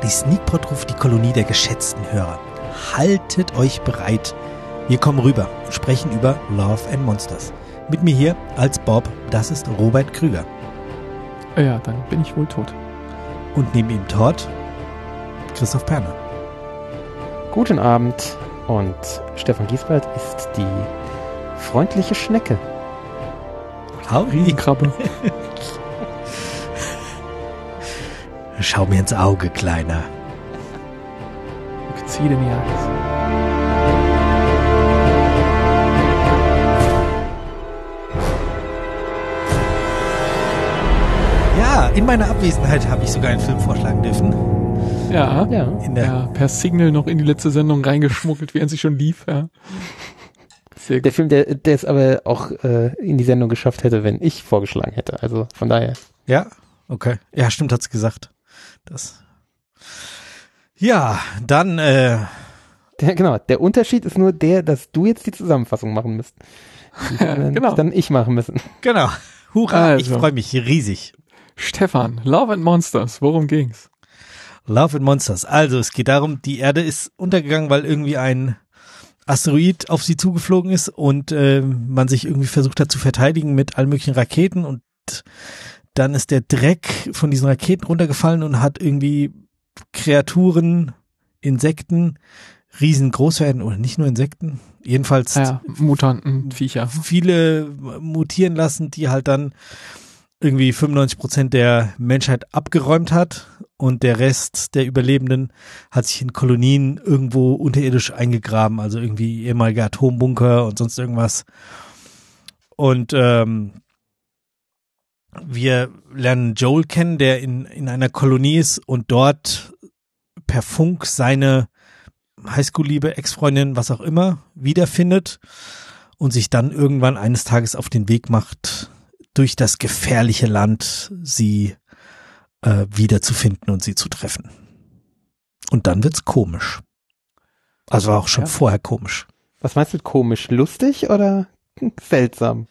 Die Sneakpot ruft die Kolonie der geschätzten Hörer. Haltet euch bereit. Wir kommen rüber und sprechen über Love and Monsters. Mit mir hier als Bob, das ist Robert Krüger. Ja, dann bin ich wohl tot. Und neben ihm Todd, Christoph Perner. Guten Abend, und Stefan Giesbert ist die freundliche Schnecke. Riesenkrabbe. Schau mir ins Auge, Kleiner. Ich ziehe den Jagd. Ja, in meiner Abwesenheit habe ich sogar einen Film vorschlagen dürfen. Ja, ja. Per Signal noch in die letzte Sendung reingeschmuggelt, während sie schon lief. Ja. Sehr gut. Der Film, der es aber auch in die Sendung geschafft hätte, wenn ich vorgeschlagen hätte. Also von daher. Ja, okay. Ja, stimmt, hat's gesagt. Ja, dann Der Unterschied ist nur der, dass du jetzt die Zusammenfassung machen musst. Genau. Dann ich machen müssen. Genau. Hurra, Also. Ich freue mich riesig. Stefan, Love and Monsters, worum ging's? Love and Monsters. Also, es geht darum, die Erde ist untergegangen, weil irgendwie ein Asteroid auf sie zugeflogen ist und man sich irgendwie versucht hat zu verteidigen mit allen möglichen Raketen, und dann ist der Dreck von diesen Raketen runtergefallen und hat irgendwie Kreaturen, Insekten, riesengroß werden, oder nicht nur Insekten, jedenfalls Mutanten, Viecher. viele mutieren lassen, die halt dann irgendwie 95% der Menschheit abgeräumt hat, und der Rest der Überlebenden hat sich in Kolonien irgendwo unterirdisch eingegraben, also irgendwie ehemalige Atombunker und sonst irgendwas. Und wir lernen Joel kennen, der in einer Kolonie ist und dort per Funk seine Highschool-Liebe, Ex-Freundin, was auch immer, wiederfindet und sich dann irgendwann eines Tages auf den Weg macht, durch das gefährliche Land sie wiederzufinden und sie zu treffen. Und dann wird's komisch. Also war auch schon vorher komisch. Was meinst du mit komisch? Lustig oder seltsam?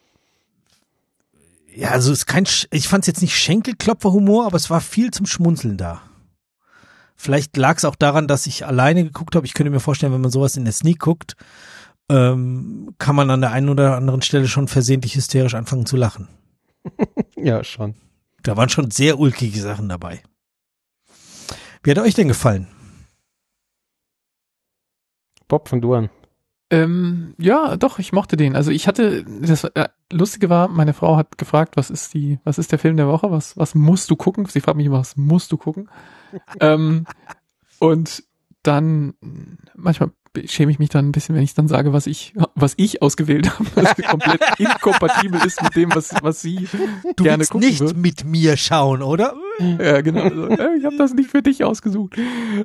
Ja, also ich fand's jetzt nicht Schenkelklopfer-Humor, aber es war viel zum Schmunzeln da. Vielleicht lag es auch daran, dass ich alleine geguckt habe. Ich könnte mir vorstellen, wenn man sowas in der Sneak guckt, kann man an der einen oder anderen Stelle schon versehentlich hysterisch anfangen zu lachen. Ja, schon. Da waren schon sehr ulkige Sachen dabei. Wie hat euch denn gefallen? Bob, fang du an. Ja, doch, ich mochte den. Also das Lustige war, meine Frau hat gefragt, was ist der Film der Woche? Was musst du gucken? Sie fragt mich immer, was musst du gucken? Und dann, manchmal schäme ich mich dann ein bisschen, wenn ich dann sage, was ich ausgewählt habe, was komplett inkompatibel ist mit dem, was sie Du gerne willst gucken nicht wird. mit mir schauen, oder? Ja, genau. Also, ich habe das nicht für dich ausgesucht.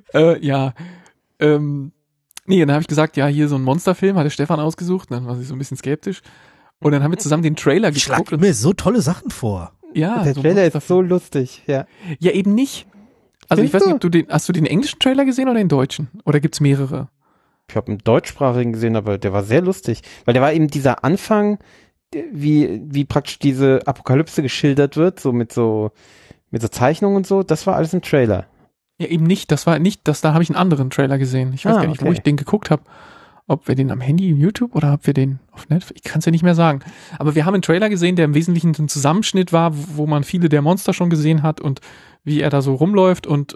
Nee, dann habe ich gesagt, ja, hier so ein Monsterfilm, hatte Stefan ausgesucht, dann war sie so ein bisschen skeptisch. Und dann haben wir zusammen den Trailer Ich geguckt. schlag mir so tolle Sachen vor. Ja, Der so Trailer ist Monsterfilm. so lustig, ja. Ja, eben nicht. Also ich Findest weiß nicht, hast du den englischen Trailer gesehen oder den deutschen? Oder gibt's mehrere? Ich habe einen deutschsprachigen gesehen, aber der war sehr lustig. Weil der war eben dieser Anfang, wie praktisch diese Apokalypse geschildert wird, so mit so Zeichnungen und so. Das war alles im Trailer. Ja, eben nicht. Da habe ich einen anderen Trailer gesehen. Ich weiß gar nicht, wo okay. ich den geguckt habe. Ob wir den am Handy, YouTube, oder ob wir den auf Netflix, ich kann es ja nicht mehr sagen. Aber wir haben einen Trailer gesehen, der im Wesentlichen ein Zusammenschnitt war, wo man viele der Monster schon gesehen hat und wie er da so rumläuft und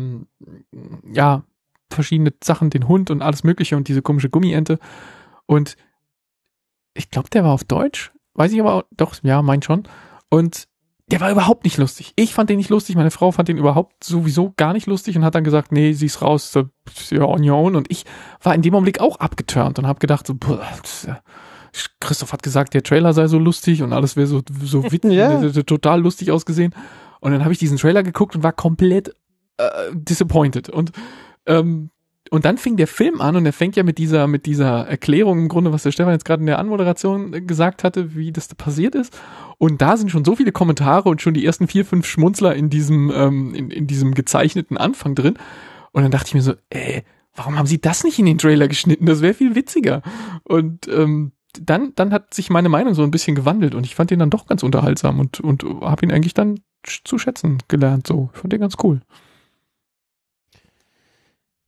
verschiedene Sachen, den Hund und alles Mögliche und diese komische Gummiente. Und ich glaube, der war auf Deutsch. Weiß ich aber auch, doch, ja, mein schon. Und der war überhaupt nicht lustig. Ich fand den nicht lustig, meine Frau fand den überhaupt sowieso gar nicht lustig und hat dann gesagt, nee, sie ist raus, ja, on your own. Und ich war in dem Augenblick auch abgeturnt und habe gedacht, so, Christoph hat gesagt, der Trailer sei so lustig und alles wäre so witzig, Ja. total lustig ausgesehen. Und dann habe ich diesen Trailer geguckt und war komplett disappointed. Und dann fing der Film an und er fängt ja mit dieser Erklärung im Grunde, was der Stefan jetzt gerade in der Anmoderation gesagt hatte, wie das da passiert ist. Und da sind schon so viele Kommentare und schon die ersten 4, 5 Schmunzler in diesem gezeichneten Anfang drin. Und dann dachte ich mir so, warum haben sie das nicht in den Trailer geschnitten? Das wäre viel witziger. Und dann hat sich meine Meinung so ein bisschen gewandelt und ich fand ihn dann doch ganz unterhaltsam und habe ihn eigentlich dann zu schätzen gelernt. So, ich fand den ganz cool.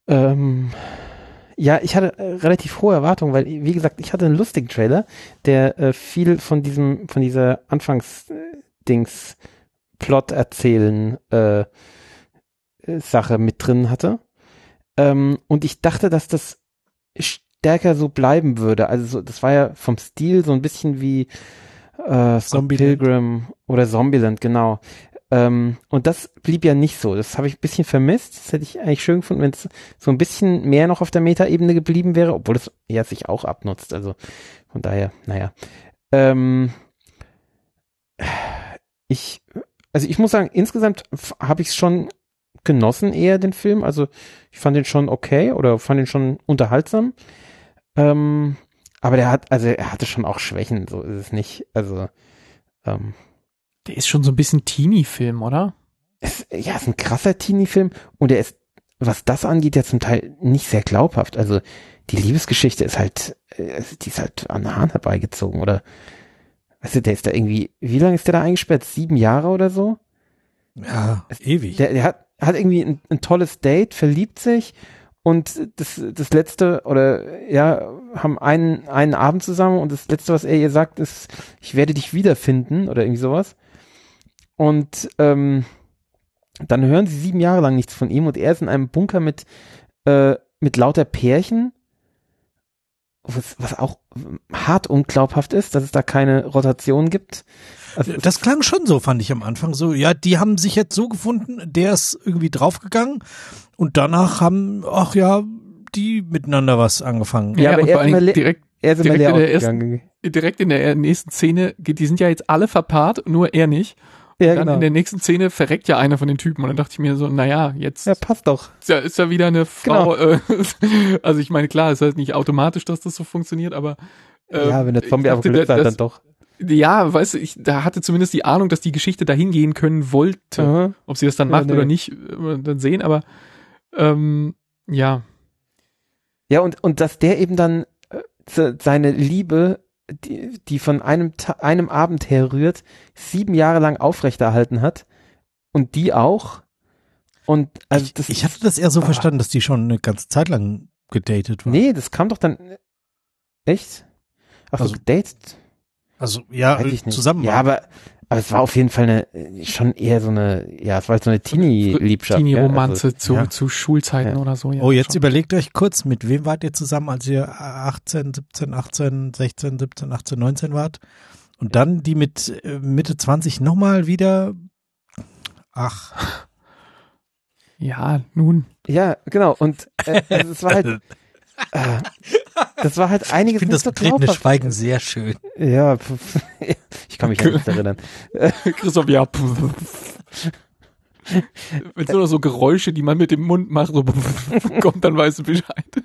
Ja, ich hatte relativ hohe Erwartungen, weil, wie gesagt, ich hatte einen lustigen Trailer, der viel von dieser Anfangsdings Plot erzählen Sache mit drin hatte. Und ich dachte, dass das stärker so bleiben würde. Also so, das war ja vom Stil so ein bisschen wie Scott Pilgrim oder Zombieland, genau. Und das blieb ja nicht so. Das habe ich ein bisschen vermisst. Das hätte ich eigentlich schön gefunden, wenn es so ein bisschen mehr noch auf der Meta-Ebene geblieben wäre, obwohl es ja sich auch abnutzt. Also von daher, naja. Ich muss sagen, insgesamt habe ich es schon genossen eher, den Film. Also ich fand den schon okay oder fand den schon unterhaltsam. Aber er hatte schon auch Schwächen, so ist es nicht. Also, der ist schon so ein bisschen Teenie-Film, oder? ist ein krasser Teenie-Film und er ist, was das angeht, ja zum Teil nicht sehr glaubhaft. Also die Liebesgeschichte ist halt, die ist halt an den Haaren herbeigezogen, oder? Weißt du, der ist da irgendwie, wie lange ist der da eingesperrt? 7 Jahre oder so? Ja, ewig. Der hat irgendwie ein tolles Date, verliebt sich und das letzte, oder ja, haben einen Abend zusammen und das letzte, was er ihr sagt, ist, ich werde dich wiederfinden oder irgendwie sowas. Und dann hören sie 7 Jahre lang nichts von ihm und er ist in einem Bunker mit lauter Pärchen, was auch hart unglaubhaft ist, dass es da keine Rotation gibt. Also das klang schon so, fand ich am Anfang so. Ja, die haben sich jetzt so gefunden, der ist irgendwie draufgegangen und danach haben, ach ja, die miteinander was angefangen. Ja, aber und vor allem direkt in der nächsten Szene, die sind ja jetzt alle verpaart, nur er nicht. Ja, dann genau. in der nächsten Szene verreckt ja einer von den Typen und dann dachte ich mir so, naja, jetzt Ja, passt doch. ist ja wieder eine Frau. Also ich meine, klar, es ist halt nicht automatisch, dass das so funktioniert, aber ja, wenn der Zombie-Apokalypse halt dann doch. Ja, weißt du, da hatte zumindest die Ahnung, dass die Geschichte dahin gehen können wollte. Aha. Ob sie das dann macht oder nicht, dann sehen, aber ja. Ja, und dass der eben dann seine Liebe, die von einem Abend herrührt, 7 Jahre lang aufrechterhalten hat und die auch. Und also ich hatte das eher so verstanden, dass die schon eine ganze Zeit lang gedatet war. Nee, das kam doch dann echt? Ach so, Also, gedatet? Also ja, Weiß ich nicht. zusammen. Ja, aber es war auf jeden Fall schon eher so eine, ja, es war halt so eine Teenie-Liebschaft. Teenie-Romanze ja, zu Schulzeiten oder so. Ja, oh, jetzt schon. Überlegt euch kurz, mit wem wart ihr zusammen, als ihr 18, 17, 18, 16, 17, 18, 19 wart? Und dann die mit Mitte 20 nochmal wieder? Ach. Ja, nun. Ja, genau. Und also es war halt, das war halt einiges. Ich finde das betretene Schweigen sehr schön. Ja, ich kann mich an nichts erinnern. Christoph, ja. Wenn es nur noch so Geräusche, die man mit dem Mund macht, so kommt, dann weißt du Bescheid.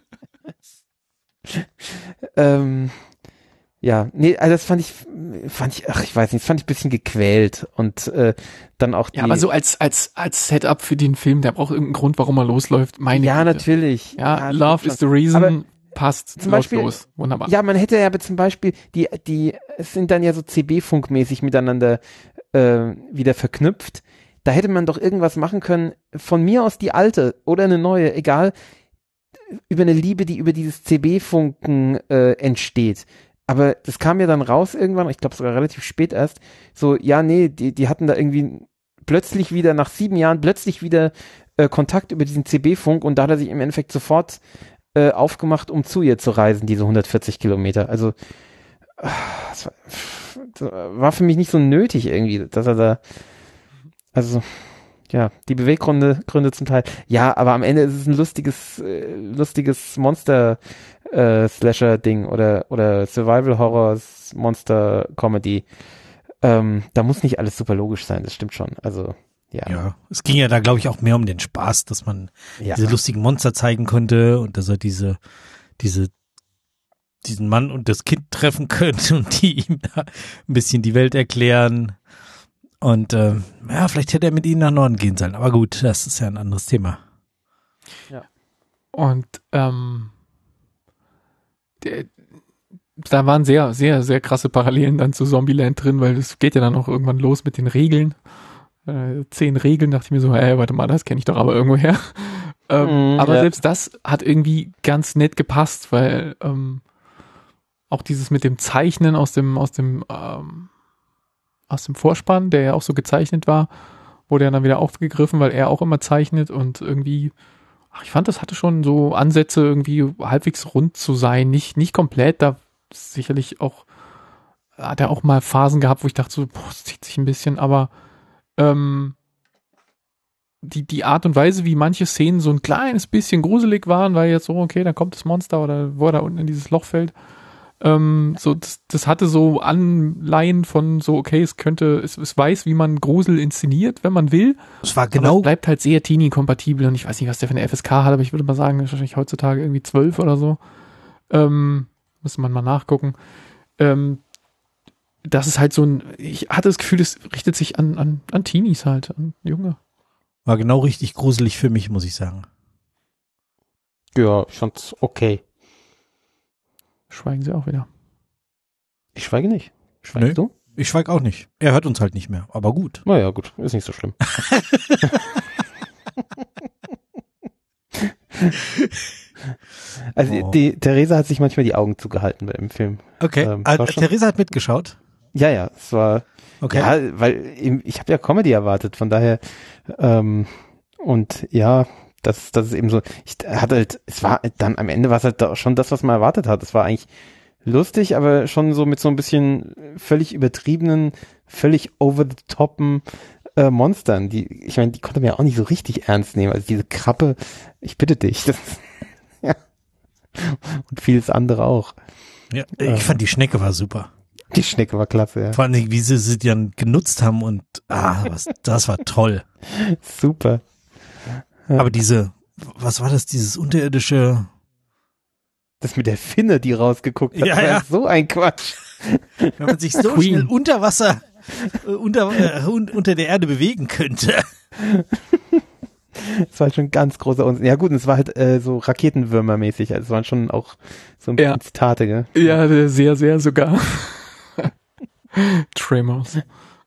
Ja, nee, also das fand ich, ach, ich weiß nicht, das fand ich ein bisschen gequält und dann auch die. Ja, aber so als Setup für den Film, der braucht irgendeinen Grund, warum er losläuft. Meine ja, Güte. natürlich. Ja, Love is the reason. Aber passt. zum Beispiel, los. Wunderbar. Ja, man hätte ja aber zum Beispiel, die sind dann ja so CB-Funkmäßig miteinander wieder verknüpft. Da hätte man doch irgendwas machen können, von mir aus die alte oder eine neue, egal, über eine Liebe, die über dieses CB-Funken entsteht. Aber das kam ja dann raus irgendwann, ich glaube sogar relativ spät erst, so, ja, nee, die hatten da irgendwie plötzlich wieder, nach 7 Jahren, plötzlich wieder Kontakt über diesen CB-Funk und da hat er sich im Endeffekt sofort aufgemacht, um zu ihr zu reisen, diese 140 Kilometer. Also, das war für mich nicht so nötig irgendwie, dass er da, also, ja, die Beweggründe zum Teil. Ja, aber am Ende ist es ein lustiges Monster Slasher-Ding oder Survival-Horror-Monster-Comedy. Da muss nicht alles super logisch sein, das stimmt schon. Also, ja. Ja, es ging ja da, glaube ich, auch mehr um den Spaß, dass man diese lustigen Monster zeigen konnte und dass er diesen Mann und das Kind treffen könnte und die ihm da ein bisschen die Welt erklären. Und ja, vielleicht hätte er mit ihnen nach Norden gehen sollen. Aber gut, das ist ja ein anderes Thema. Ja. Und da waren sehr, sehr, sehr krasse Parallelen dann zu Zombieland drin, weil es geht ja dann auch irgendwann los mit den Regeln. 10 Regeln, dachte ich mir so, warte mal, das kenne ich doch aber irgendwo her. Aber ja. selbst das hat irgendwie ganz nett gepasst, weil auch dieses mit dem Zeichnen aus dem Vorspann, der ja auch so gezeichnet war, wurde ja dann wieder aufgegriffen, weil er auch immer zeichnet und irgendwie, ich fand, das hatte schon so Ansätze, irgendwie halbwegs rund zu sein, nicht komplett, da sicherlich auch, hat er auch mal Phasen gehabt, wo ich dachte so, das zieht sich ein bisschen, aber die Art und Weise, wie manche Szenen so ein kleines bisschen gruselig waren, weil jetzt so, okay, dann kommt das Monster oder wo er da unten in dieses Loch fällt, so, das hatte so Anleihen von so, okay, es weiß, wie man Grusel inszeniert, wenn man will. Es war Aber genau, es bleibt halt sehr Teenie-kompatibel und ich weiß nicht, was der für eine FSK hat, aber ich würde mal sagen, das ist wahrscheinlich heutzutage irgendwie 12 oder so. Müsste man mal nachgucken. Das ist halt so ich hatte das Gefühl, es richtet sich an Teenies halt, an Junge. war genau richtig gruselig für mich, muss ich sagen. Ja, ich fand's okay. Schweigen sie auch wieder. Ich schweige nicht. Schweigst Nö. du? Ich schweig auch nicht. Er hört uns halt nicht mehr, aber gut. Naja, gut, ist nicht so schlimm. Also Oh. die Theresa hat sich manchmal die Augen zugehalten im Film. Okay, war schon- Theresa hat mitgeschaut. Ja, es war, Okay. ja, weil ich habe ja Comedy erwartet, von daher, und ja, das ist eben so, es war dann am Ende war es halt auch schon das, was man erwartet hat. Es war eigentlich lustig, aber schon so mit so ein bisschen völlig übertriebenen, völlig over the topen Monstern, ich meine, die konnte man ja auch nicht so richtig ernst nehmen. Also diese Krabbe, ich bitte dich, ja. Und vieles andere auch. Ja, ich fand die Schnecke war super. Die Schnecke war klasse, ja. Vor allem, wie sie die dann genutzt haben und das war toll. Super. Ja. Aber was war das, dieses unterirdische? Das mit der Finne, die rausgeguckt hat, Ja, war ja. so ein Quatsch. Wenn man sich so Queen. schnell unter Wasser, unter der Erde bewegen könnte. Das war schon ganz großer Unsinn. Ja gut, und es war halt so Raketenwürmer-mäßig. Also es waren schon auch so ein Ja. Zitate, gell? Ja, sehr, sehr sogar. Tremors.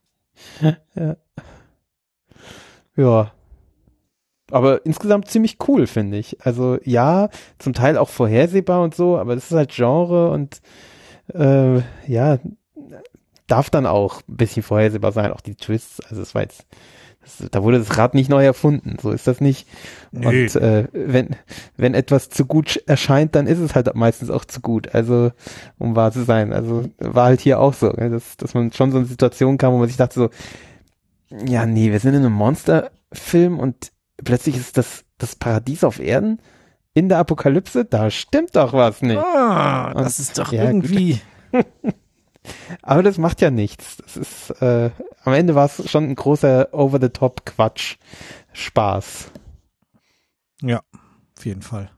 Ja. Aber insgesamt ziemlich cool, finde ich. Also ja, zum Teil auch vorhersehbar und so, aber das ist halt Genre und ja, darf dann auch ein bisschen vorhersehbar sein, auch die Twists. Also es war jetzt, da wurde das Rad nicht neu erfunden, so ist das nicht. Nö. Und wenn etwas zu gut erscheint, dann ist es halt meistens auch zu gut, also um wahr zu sein. Also war halt hier auch so, dass man schon so in eine Situation kam, wo man sich dachte so, ja nee, wir sind in einem Monsterfilm und plötzlich ist das Paradies auf Erden in der Apokalypse, da stimmt doch was nicht. Das ist doch Ja, irgendwie. Aber das macht ja nichts. Das ist, am Ende war es schon ein großer Over-the-Top-Quatsch. Spaß. Ja, auf jeden Fall.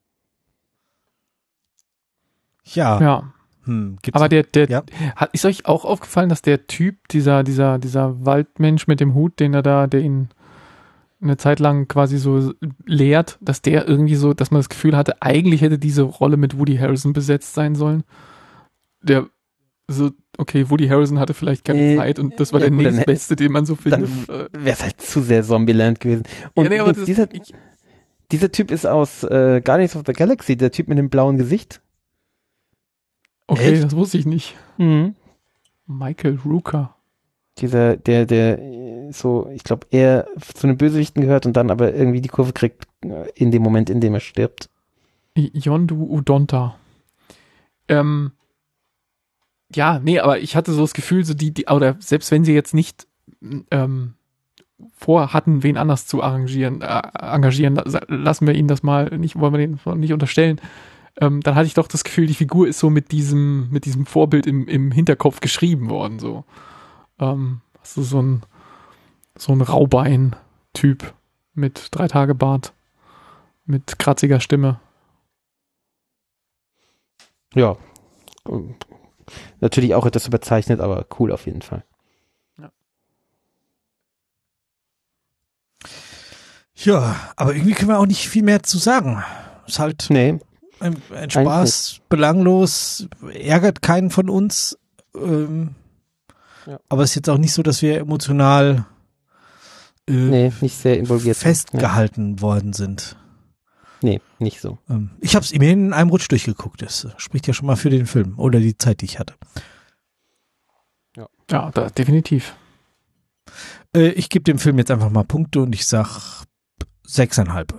Ja. Ja. Gibt's Aber ja. ist euch auch aufgefallen, dass der Typ, dieser Waldmensch mit dem Hut, der ihn eine Zeit lang quasi so lehrt, dass der irgendwie so, dass man das Gefühl hatte, eigentlich hätte diese Rolle mit Woody Harrelson besetzt sein sollen. Der so, okay, Woody Harrelson hatte vielleicht keine Zeit und das war der gut, dann nächstbeste, den man so findet. Dann wäre es halt zu sehr Zombieland gewesen. Und Ja, nee, aber übrigens, dieser Typ ist aus Guardians of the Galaxy, der Typ mit dem blauen Gesicht. okay, Echt? das wusste ich nicht. Mhm. Michael Rooker. Der so, ich glaube, er zu den Bösewichten gehört und dann aber irgendwie die Kurve kriegt in dem Moment, in dem er stirbt. Yondu Udonta. Ja, nee, aber ich hatte so das Gefühl, so oder selbst wenn sie jetzt nicht vorhatten, wen anders zu engagieren, lassen wir ihnen das mal nicht, wollen wir denen nicht unterstellen. Dann hatte ich doch das Gefühl, die Figur ist so mit diesem Vorbild im Hinterkopf geschrieben worden, so. Also so ein Raubein-Typ mit 3 Tage Bart, mit kratziger Stimme. Ja. Natürlich auch etwas überzeichnet, aber cool auf jeden Fall. Ja, aber irgendwie können wir auch nicht viel mehr zu sagen. Ist halt Nee. ein Spaß, belanglos, ärgert keinen von uns. Ja. Aber es ist jetzt auch nicht so, dass wir emotional Nee, nicht sehr involviert. festgehalten worden sind. Nee, nicht so. Ich habe es immerhin in einem Rutsch durchgeguckt. Das spricht ja schon mal für den Film oder die Zeit, die ich hatte. Ja, definitiv. Ich gebe dem Film jetzt einfach mal Punkte und ich sag 6,5.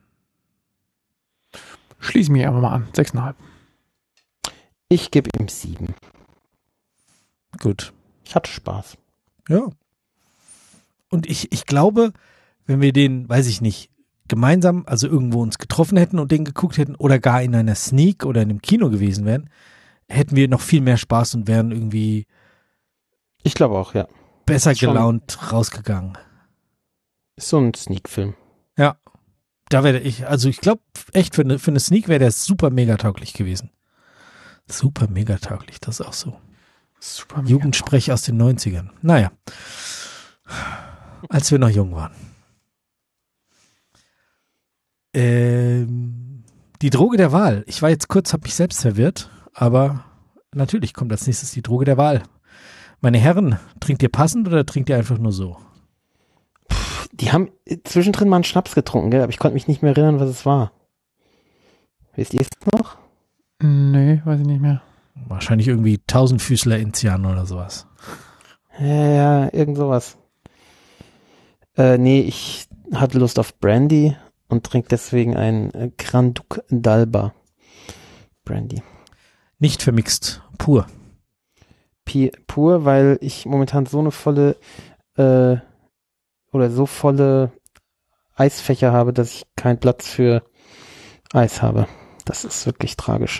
Schließe mich einfach mal an. 6,5. Ich gebe ihm 7. Gut. Ich hatte Spaß. Ja. Und ich glaube, wenn wir den, weiß ich nicht, gemeinsam, also irgendwo uns getroffen hätten und den geguckt hätten oder gar in einer Sneak oder in einem Kino gewesen wären, hätten wir noch viel mehr Spaß und wären irgendwie Ich glaube auch, ja. besser Ist schon- gelaunt rausgegangen. Ist so ein Sneak-Film. Ja. Da wäre ich, also ich glaube echt für eine Sneak wäre der super mega tauglich gewesen. Super mega tauglich, das ist auch so. Super mega. Jugendsprech aus den 90ern. Naja. Als wir noch jung waren. Die Droge der Wahl. Ich war jetzt kurz, habe mich selbst verwirrt, aber natürlich kommt als nächstes die Droge der Wahl. Meine Herren, trinkt ihr passend oder trinkt ihr einfach nur so? Die haben zwischendrin mal einen Schnaps getrunken, gell? Aber ich konnte mich nicht mehr erinnern, was es war. Wisst ihr es noch? Nee, weiß ich nicht mehr. Wahrscheinlich irgendwie Tausendfüßler Enzian oder sowas. Ja, irgend sowas. Nee, ich hatte Lust auf Brandy und trinke deswegen ein Grand Duc d'Alba Brandy. Nicht vermixt, pur. Pur, weil ich momentan so eine volle so volle Eisfächer habe, dass ich keinen Platz für Eis habe. Das ist wirklich tragisch.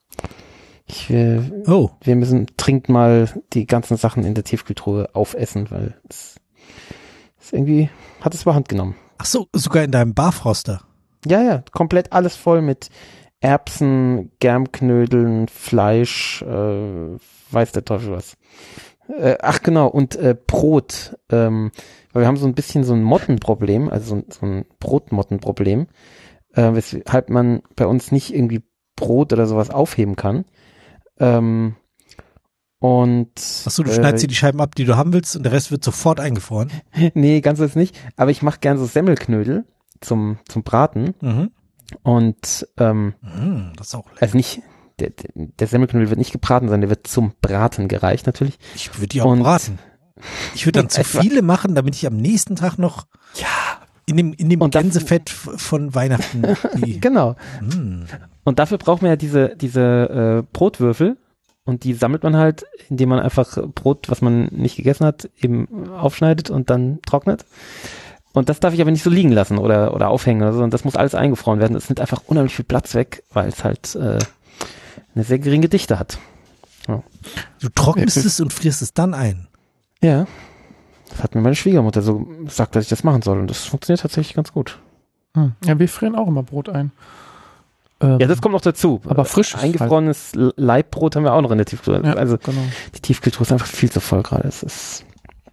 Wir müssen dringend mal die ganzen Sachen in der Tiefkühltruhe aufessen, weil es irgendwie hat es überhand genommen. Ach so, sogar in deinem Barfroster. Ja, komplett alles voll mit Erbsen, Germknödeln, Fleisch, weiß der Teufel was. Ach genau, und Brot. Weil wir haben so ein bisschen so ein Mottenproblem, also so ein Brotmottenproblem, weshalb man bei uns nicht irgendwie Brot oder sowas aufheben kann. Und Achso, du schneidest dir die Scheiben ab, die du haben willst und der Rest wird sofort eingefroren. Nee, ganz jetzt nicht. Aber ich mache gern so Semmelknödel zum Braten. Mhm. Und Das ist auch lecker. also nicht, der Semmelknödel wird nicht gebraten, sondern der wird zum Braten gereicht natürlich. Ich würde die auch braten. Ich würde dann zu viele machen, damit ich am nächsten Tag noch in dem Und das- Gänsefett von Weihnachten die, Genau. Und dafür braucht man ja diese Brotwürfel. Und die sammelt man halt, indem man einfach Brot, was man nicht gegessen hat, eben aufschneidet und dann trocknet. Und das darf ich aber nicht so liegen lassen oder aufhängen oder so. Und das muss alles eingefroren werden. Es nimmt einfach unheimlich viel Platz weg, weil es halt eine sehr geringe Dichte hat. du trocknest es und frierst es dann ein. Ja. Das hat mir meine Schwiegermutter so gesagt, dass ich das machen soll. Und das funktioniert tatsächlich ganz gut. Ja, wir frieren auch immer Brot ein. Ja, das kommt noch dazu. Aber frisch. Eingefrorenes Leibbrot haben wir auch noch in der Tiefkühltruhe. Ja, Also genau. die Tiefkühltruhe ist einfach viel zu voll gerade. Es ist,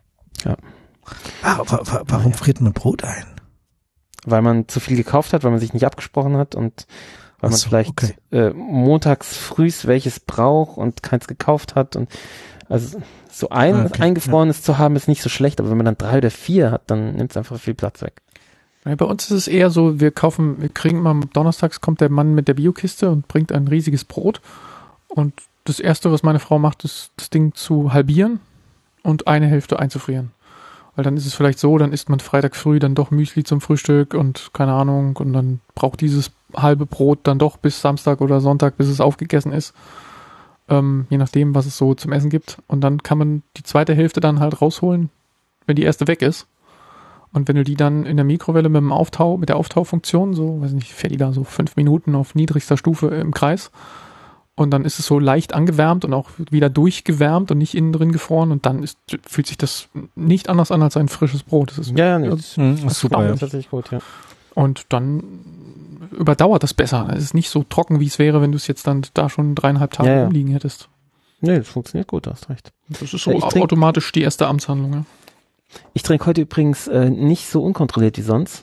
Warum friert man Brot ein? weil man zu viel gekauft hat, weil man sich nicht abgesprochen hat und weil Ach man so, vielleicht okay. montags frühs welches braucht und keins gekauft hat. Und also so eingefrorenes zu haben ist nicht so schlecht, aber wenn man dann 3 oder 4 hat, dann nimmt es einfach viel Platz weg. Ja, bei uns ist es eher so, wir kriegen immer donnerstags kommt der Mann mit der Biokiste und bringt ein riesiges Brot. Und das Erste, was meine Frau macht, ist, das Ding zu halbieren und eine Hälfte einzufrieren. Weil dann ist es vielleicht so, dann isst man Freitag früh dann doch Müsli zum Frühstück und keine Ahnung und dann braucht dieses halbe Brot dann doch bis Samstag oder Sonntag, bis es aufgegessen ist. Je nachdem, was es so zum Essen gibt. Und dann kann man die zweite Hälfte dann halt rausholen, wenn die erste weg ist. Und wenn du die dann in der Mikrowelle mit der Auftaufunktion, so, weiß nicht, fährt die da so 5 Minuten auf niedrigster Stufe im Kreis. Und dann ist es so leicht angewärmt und auch wieder durchgewärmt und nicht innen drin gefroren. Und dann fühlt sich das nicht anders an als ein frisches Brot. Das ist Das ist super, ja. Tatsächlich gut, ja. Und dann überdauert das besser. Es ist nicht so trocken, wie es wäre, wenn du es jetzt dann da schon 3,5 Tage rumliegen hättest. Nee, das funktioniert gut, du hast recht. Das ist so automatisch die erste Amtshandlung, ja. Ich trinke heute übrigens nicht so unkontrolliert wie sonst.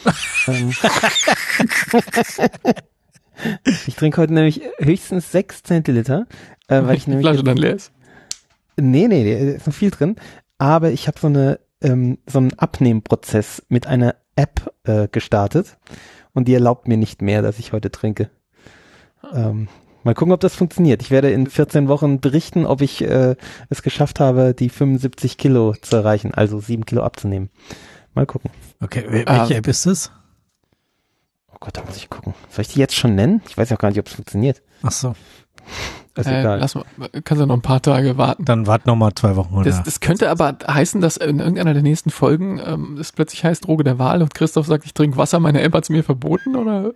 Ich trinke heute nämlich höchstens 6 Zentiliter, weil ich die nämlich Flasche dann leer ist. Nee, da ist noch viel drin. Aber ich habe so eine so einen Abnehmprozess mit einer App gestartet und die erlaubt mir nicht mehr, dass ich heute trinke. Mal gucken, ob das funktioniert. Ich werde in 14 Wochen berichten, ob ich es geschafft habe, die 75 Kilo zu erreichen, also 7 Kilo abzunehmen. Mal gucken. Okay, welche App ist das? Oh Gott, da muss ich gucken. Soll ich die jetzt schon nennen? Ich weiß ja auch gar nicht, ob es funktioniert. Ach so. Ist egal. Kannst du noch ein paar Tage warten. Dann wart noch mal 2 Wochen, oder? Das könnte aber heißen, dass in irgendeiner der nächsten Folgen es plötzlich heißt Droge der Wahl und Christoph sagt, ich trinke Wasser, meine App hat's mir verboten, oder?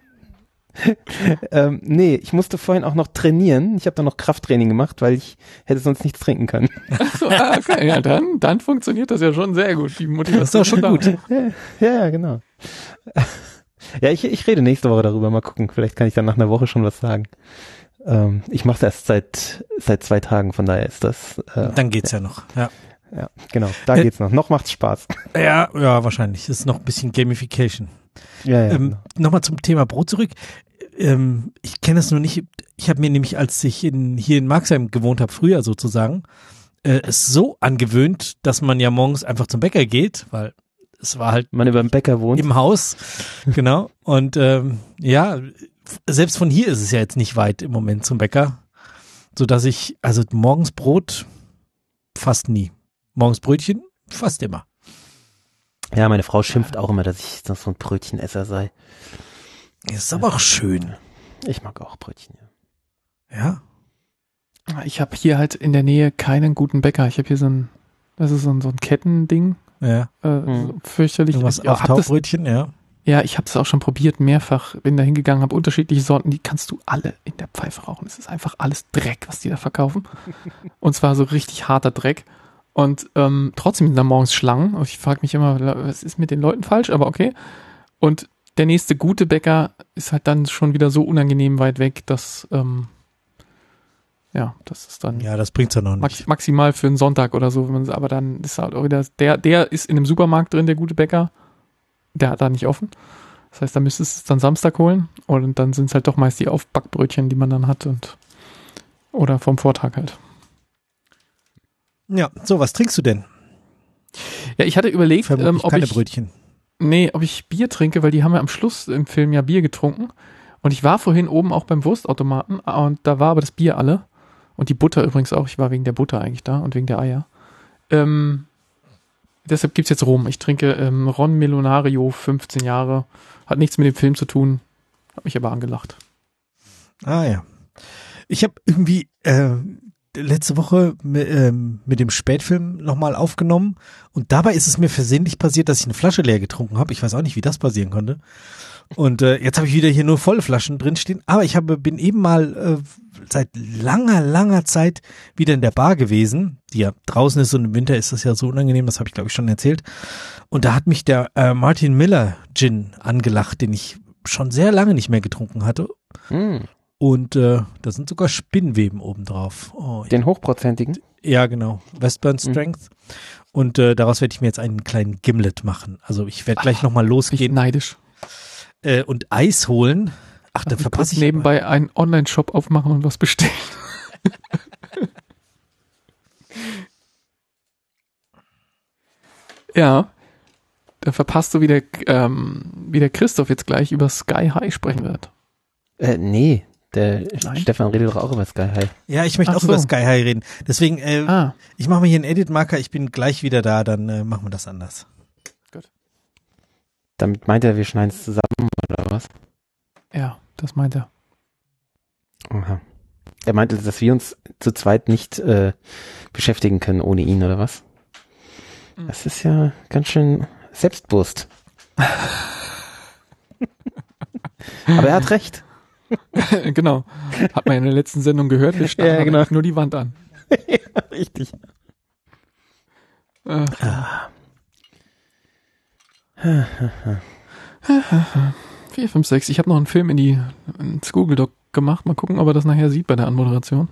Nee, ich musste vorhin auch noch trainieren. Ich habe da noch Krafttraining gemacht, weil ich hätte sonst nichts trinken können. Ach so, okay, ja, dann funktioniert das ja schon sehr gut. Die Motivation Das ist doch schon gut. Ja, genau. Ja, ich rede nächste Woche darüber. Mal gucken. Vielleicht kann ich dann nach einer Woche schon was sagen. Ich mache es erst seit 2 Tagen, von daher ist das. Dann geht's ja noch. Ja, genau. Da geht's noch. Noch macht's Spaß. ja, wahrscheinlich. Das ist noch ein bisschen Gamification. Ja, genau. Nochmal zum Thema Brot zurück. Ich kenne das nur nicht. Ich habe mir nämlich, als ich hier in Marxheim gewohnt habe, früher sozusagen, es so angewöhnt, dass man ja morgens einfach zum Bäcker geht, weil es war halt Man über dem Bäcker wohnt. im Haus. Genau. Und ja, selbst von hier ist es ja jetzt nicht weit im Moment zum Bäcker, sodass ich, also morgens Brot fast nie. Morgens Brötchen fast immer. Ja, meine Frau schimpft auch immer, dass ich so ein Brötchenesser sei. Ist aber auch schön. Ich mag auch Brötchen, ja. Ja. Ich habe hier halt in der Nähe keinen guten Bäcker. Ich habe hier das ist so ein Kettending. Ja. So fürchterlich. Irgendwas Ja, auf Taufbrötchen, ja. Ja, ich habe das auch schon probiert, mehrfach. Bin da hingegangen, habe unterschiedliche Sorten, die kannst du alle in der Pfeife rauchen. Es ist einfach alles Dreck, was die da verkaufen. Und zwar so richtig harter Dreck. Und trotzdem sind da morgens Schlangen. Und ich frage mich immer, was ist mit den Leuten falsch? Aber okay. Und der nächste gute Bäcker ist halt dann schon wieder so unangenehm weit weg, dass das ist dann Ja, das bringt's ja noch nicht. maximal für einen Sonntag oder so. Aber dann ist halt auch wieder, der ist in einem Supermarkt drin, der gute Bäcker. Der hat da nicht offen. Das heißt, da müsstest du es dann Samstag holen. Und dann sind es halt doch meist die Aufbackbrötchen, die man dann hat. Oder vom Vortag halt. Ja, so, was trinkst du denn? Ja, ich hatte überlegt, Vermutlich ob keine ich Brötchen. ob ich Bier trinke, weil die haben ja am Schluss im Film ja Bier getrunken. Und ich war vorhin oben auch beim Wurstautomaten und da war aber das Bier alle. Und die Butter übrigens auch. Ich war wegen der Butter eigentlich da und wegen der Eier. Deshalb gibt's jetzt Rum. Ich trinke Ron Melonario, 15 Jahre. Hat nichts mit dem Film zu tun. Hat mich aber angelacht. Ah ja. Ich habe irgendwie letzte Woche mit dem Spätfilm nochmal aufgenommen und dabei ist es mir versehentlich passiert, dass ich eine Flasche leer getrunken habe. Ich weiß auch nicht, wie das passieren konnte. Und jetzt habe ich wieder hier nur volle Flaschen drinstehen. Aber ich bin eben mal seit langer Zeit wieder in der Bar gewesen, die ja draußen ist und im Winter ist das ja so unangenehm, das habe ich glaube ich schon erzählt. Und da hat mich der Martin Miller Gin angelacht, den ich schon sehr lange nicht mehr getrunken hatte. Und da sind sogar Spinnweben obendrauf. Oh, Den hochprozentigen? ja, genau. Westburn Strength. Und daraus werde ich mir jetzt einen kleinen Gimlet machen. Also ich werde gleich nochmal Bin ich losgehen neidisch. Und Eis holen. Ach, dann verpasse ich nebenbei einen Online-Shop aufmachen und was bestellen. Ja, da verpasst du, wie der Christoph jetzt gleich über Sky High sprechen wird. Nee, der Nein? Stefan redet doch auch über Sky High. Ja, ich möchte Ach auch so. über Sky High reden. Deswegen, Ah, ich mache mir hier einen Edit-Marker. Ich bin gleich wieder da. Dann machen wir das anders. Damit meint er, wir schneiden es zusammen, oder was? ja, das meint er. Aha. Er meinte, dass wir uns zu zweit nicht beschäftigen können ohne ihn, oder was? Das ist ja ganz schön selbstbewusst. Aber er hat recht. Genau. Hat man in der letzten Sendung gehört, wir starren Ja, genau. eigentlich nur die Wand an. Ja, richtig. 4, 5, 6. Ich habe noch einen Film ins Google Doc gemacht. Mal gucken, ob er das nachher sieht bei der Anmoderation.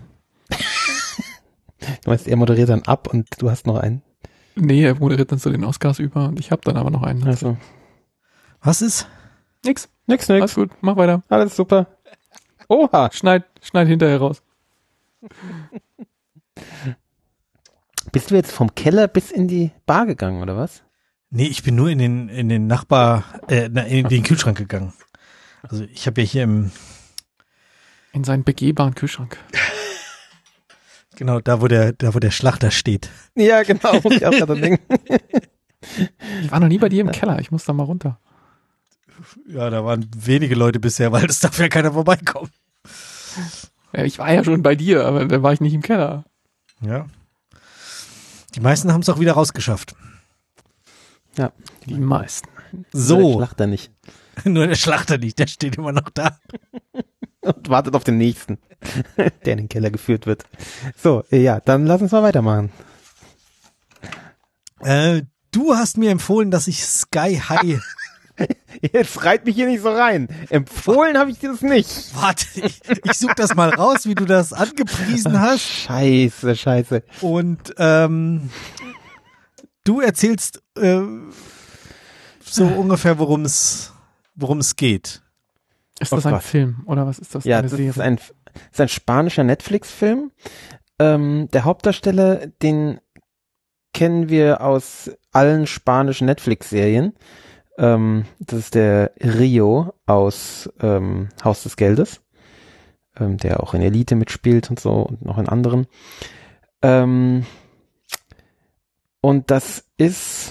Du meinst, er moderiert dann ab und du hast noch einen? Nee, er moderiert dann zu den Oscars über und ich habe dann aber noch einen. Also, Was ist? Nix. nix. Alles gut, mach weiter. Alles super. Oha. Schneid hinterher raus. Bist du jetzt vom Keller bis in die Bar gegangen, oder was? Nee, ich bin nur in den in den Kühlschrank gegangen. Also ich habe ja hier In seinen begehbaren Kühlschrank. genau, da wo der Schlachter steht. Ja, genau, muss ich auch gerade denken. Ich war noch nie bei dir im Keller, ich muss da mal runter. Ja, da waren wenige Leute bisher, weil es darf ja keiner vorbeikommen. Ja, ich war ja schon bei dir, aber da war ich nicht im Keller. Ja. Die meisten haben es auch wieder rausgeschafft. Ja, Die meisten. so. So, Lacht er nicht. nur der Schlachter nicht, der steht immer noch da. Und wartet auf den nächsten, der in den Keller geführt wird. So, ja, dann lass uns mal weitermachen. Du hast mir empfohlen, dass ich Sky High. Jetzt reit mich hier nicht so rein. Empfohlen habe ich dir das nicht. Warte, ich suche das mal raus, wie du das angepriesen hast. Scheiße. Und du erzählst so ungefähr, worum es geht. Ist Oh das ein Gott. Film oder was ist das? Ja, eine das Serie? ist ein spanischer Netflix-Film. Der Hauptdarsteller, den kennen wir aus allen spanischen Netflix-Serien. Das ist der Rio aus Haus des Geldes, der auch in Elite mitspielt und so und noch in anderen. Und das ist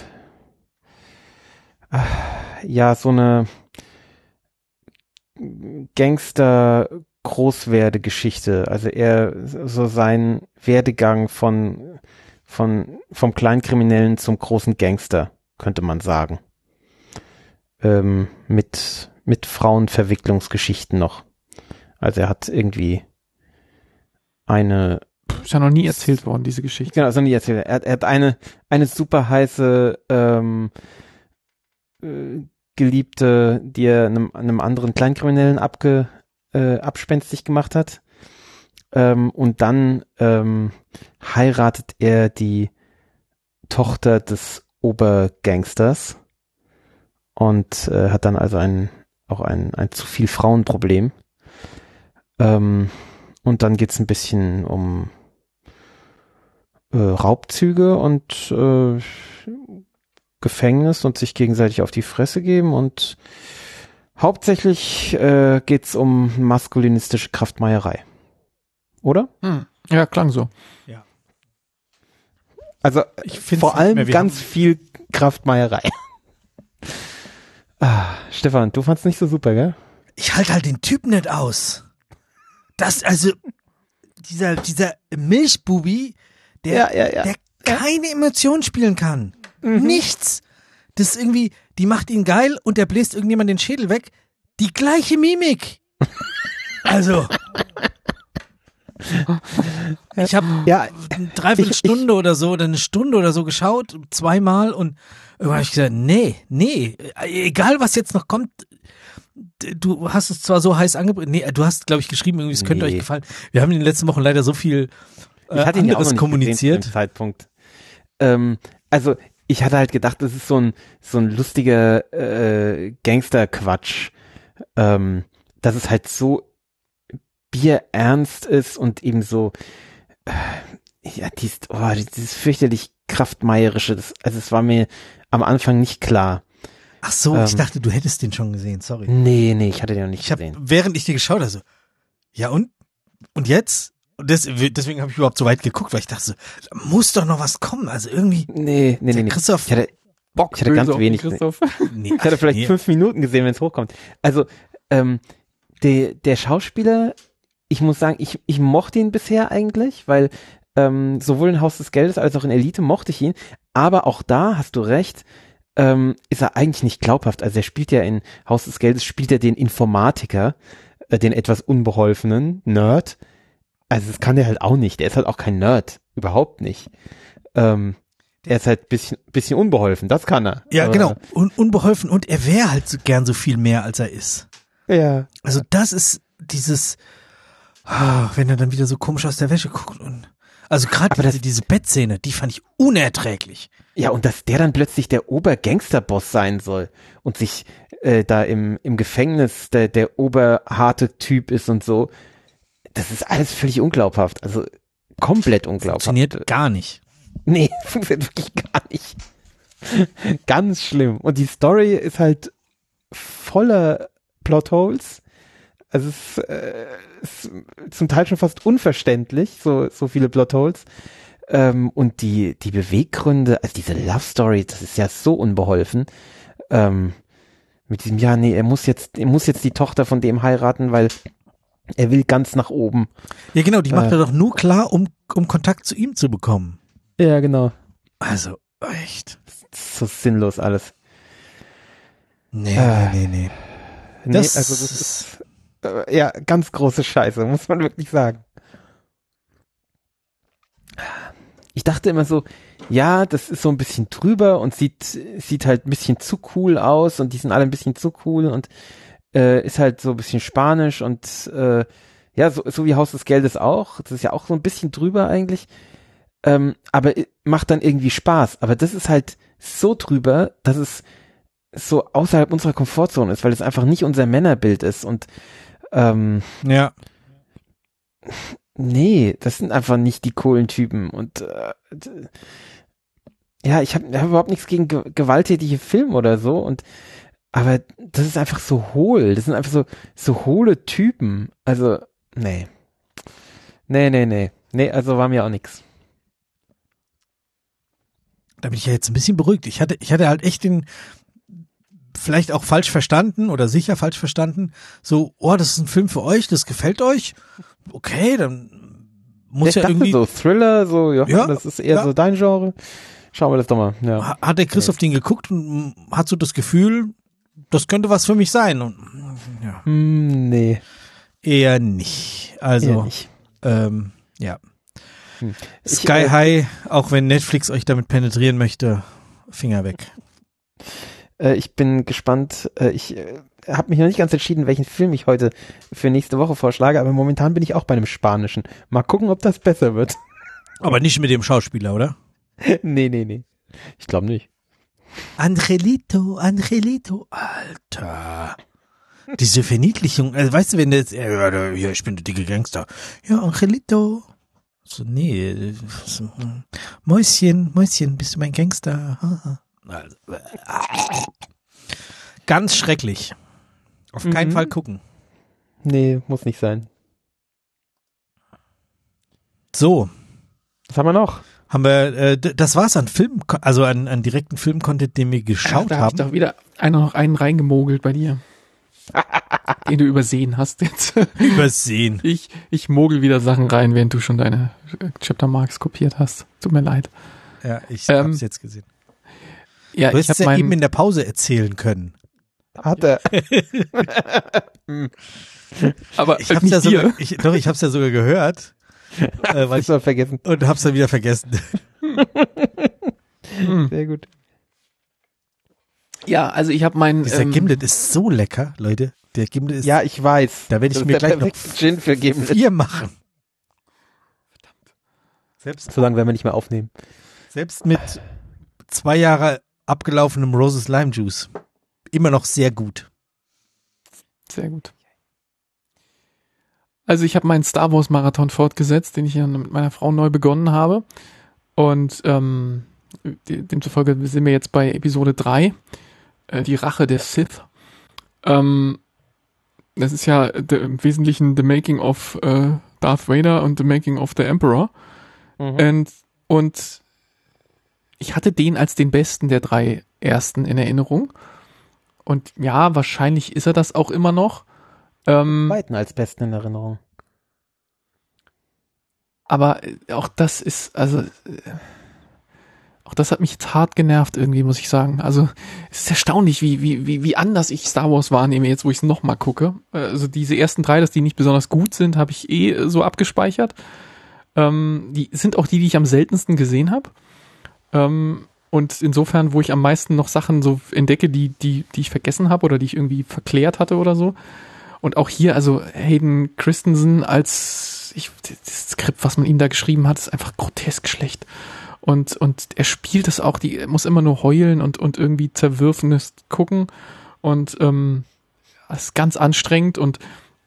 ja so eine Gangster-Großwerde-Geschichte. Also so sein Werdegang vom Kleinkriminellen zum großen Gangster, könnte man sagen. Mit Frauenverwicklungsgeschichten noch. Also er hat irgendwie Ist ja noch nie erzählt worden, diese Geschichte. Genau, also nie erzählt. Er hat eine super heiße Geliebte, die er einem anderen Kleinkriminellen abspenstig gemacht hat. Und dann heiratet er die Tochter des Obergangsters und hat dann also ein zu viel Frauenproblem. Und dann geht's ein bisschen um Raubzüge und Gefängnis und sich gegenseitig auf die Fresse geben und hauptsächlich geht's um maskulinistische Kraftmeierei. Oder? Ja, klang so. Also Ich find's vor nicht allem mehr, wir ganz viel Kraftmeierei. Stefan, du fandst nicht so super, gell? Ich halte halt den Typ nicht aus. Das, also, dieser Milchbubi, der keine Emotionen spielen kann. Nichts. Das ist irgendwie, die macht ihn geil und der bläst irgendjemand den Schädel weg. Die gleiche Mimik. Also. Ich habe eine Dreiviertelstunde oder so oder eine Stunde oder so geschaut, zweimal und irgendwann habe ich gesagt, nee, egal was jetzt noch kommt, du hast es zwar so heiß angebracht, du hast, glaube ich, geschrieben, irgendwie, es könnte euch gefallen. Wir haben in den letzten Wochen leider so viel Ich hatte ihn ja auch noch anderes nicht kommuniziert. gesehen zu dem Zeitpunkt. Also ich hatte halt gedacht, das ist so ein lustiger Gangster-Quatsch, dass es halt so bierernst ist und eben so dieses fürchterlich kraftmeierische, also es war mir am Anfang nicht klar. Ach so, ich dachte, du hättest den schon gesehen, sorry. Nee, ich hatte den noch nicht Ich habe, gesehen. während ich dir geschaut habe, so, ja und jetzt? Und deswegen habe ich überhaupt so weit geguckt, weil ich dachte so, da muss doch noch was kommen, also irgendwie. Nee. Christoph, Ich hatte ganz wenig. Christoph. nee, Ich hatte vielleicht 5 Minuten gesehen, wenn es hochkommt. Also, der Schauspieler, ich muss sagen, ich mochte ihn bisher eigentlich, weil sowohl in Haus des Geldes als auch in Elite mochte ich ihn, aber auch da hast du recht, ist er eigentlich nicht glaubhaft. Also er spielt ja in Haus des Geldes, spielt er den Informatiker, den etwas unbeholfenen Nerd. Also das kann der halt auch nicht. Der ist halt auch kein Nerd. Überhaupt nicht. Er ist halt bisschen unbeholfen. Das kann er. ja, genau. Und unbeholfen und er wäre halt so gern so viel mehr, als er ist. Ja. Also das ist dieses, wenn er dann wieder so komisch aus der Wäsche guckt und also gerade diese Bettszene, die fand ich unerträglich. Ja, und dass der dann plötzlich der Obergangsterboss sein soll und sich da im Gefängnis der oberharte Typ ist und so, das ist alles völlig unglaubhaft. Also komplett unglaubhaft. Funktioniert gar nicht. Nee, funktioniert wirklich gar nicht. Ganz schlimm. Und die Story ist halt voller Plotholes. Also es ist zum Teil schon fast unverständlich, so viele Plotholes. Und die Beweggründe, also diese Love Story, das ist ja so unbeholfen. Mit diesem, ja, nee, er muss jetzt die Tochter von dem heiraten, weil er will ganz nach oben. Ja, genau, die macht er doch nur klar, um Kontakt zu ihm zu bekommen. Ja, genau. Also, echt. So sinnlos alles. Nee. Nee, also das ist ja ganz große Scheiße, muss man wirklich sagen. Ich dachte immer so, ja, das ist so ein bisschen drüber und sieht halt ein bisschen zu cool aus und die sind alle ein bisschen zu cool und ist halt so ein bisschen spanisch und ja, so wie Haus des Geldes auch. Das ist ja auch so ein bisschen drüber eigentlich. Aber macht dann irgendwie Spaß. Aber das ist halt so drüber, dass es so außerhalb unserer Komfortzone ist, weil es einfach nicht unser Männerbild ist und ja. Nee, das sind einfach nicht die coolen Typen und ja, ich hab überhaupt nichts gegen gewalttätige Filme oder so aber das ist einfach so hohl, das sind einfach so hohle Typen, also nee, also war mir auch nix. Da bin ich ja jetzt ein bisschen beruhigt. Ich hatte halt echt vielleicht auch falsch verstanden oder sicher falsch verstanden, so, oh, das ist ein Film für euch, das gefällt euch, okay, dann muss ich ja dachte irgendwie so Thriller, so, ja, das ist eher so dein Genre, schauen wir das doch mal, ja. Hat der Christoph den geguckt und hat so das Gefühl, das könnte was für mich sein und ja. Nee. Eher nicht, also, eher nicht. Ja. Sky High, auch wenn Netflix euch damit penetrieren möchte, Finger weg. Ich bin gespannt. Ich habe mich noch nicht ganz entschieden, welchen Film ich heute für nächste Woche vorschlage, aber momentan bin ich auch bei einem Spanischen. Mal gucken, ob das besser wird. Aber nicht mit dem Schauspieler, oder? Nee. Ich glaube nicht. Angelito, Alter. Diese Verniedlichung, also weißt du, wenn der jetzt, ja, ich bin der dicke Gangster. Ja, Angelito. So, nee. So, Mäuschen, bist du mein Gangster? Also, ganz schrecklich. Auf keinen Fall gucken. Nee, muss nicht sein. So. Was haben wir noch? Haben wir, das war's an Film, also an direkten Film-Content, den wir geschaut da haben. Hab ich doch wieder noch einen reingemogelt bei dir. Den du übersehen hast jetzt. Übersehen. Ich mogel wieder Sachen rein, während du schon deine Chapter Marks kopiert hast. Tut mir leid. Ja, ich hab's jetzt gesehen. Ja, du hättest ja eben in der Pause erzählen können. Hat er. Aber ich hab's ja sogar, ich hab's ja sogar gehört. Weil ich vergessen. Und hab's dann wieder vergessen. Sehr gut. Ja, also ich habe meinen... Dieser Gimlet ist so lecker, Leute. Der Gimlet ist... Ja, ich weiß. Da werde ich mir gleich noch Gin für Gimlet 4 machen. Verdammt. So lange werden wir nicht mehr aufnehmen. Selbst mit 2 Jahre abgelaufenem Roses Lime Juice. Immer noch sehr gut. Sehr gut. Also ich habe meinen Star Wars Marathon fortgesetzt, den ich ja mit meiner Frau neu begonnen habe. Und demzufolge sind wir jetzt bei Episode 3. Die Rache der Sith. Das ist ja im Wesentlichen The Making of Darth Vader und The Making of the Emperor. Und ich hatte den als den besten der 3 ersten in Erinnerung. Und ja, wahrscheinlich ist er das auch immer noch. Zweiten als besten in Erinnerung. Aber auch das ist, also auch das hat mich jetzt hart genervt irgendwie, muss ich sagen. Also es ist erstaunlich, wie anders ich Star Wars wahrnehme, jetzt wo ich es nochmal gucke. Also diese ersten 3, dass die nicht besonders gut sind, habe ich so abgespeichert. Die sind auch die ich am seltensten gesehen habe. Und insofern, wo ich am meisten noch Sachen so entdecke, die ich vergessen habe oder die ich irgendwie verklärt hatte oder so. Und auch hier, also Hayden Christensen das Skript, was man ihm da geschrieben hat, ist einfach grotesk schlecht. Und er spielt es auch, er muss immer nur heulen und irgendwie zerwürfenes gucken. Und es ist ganz anstrengend und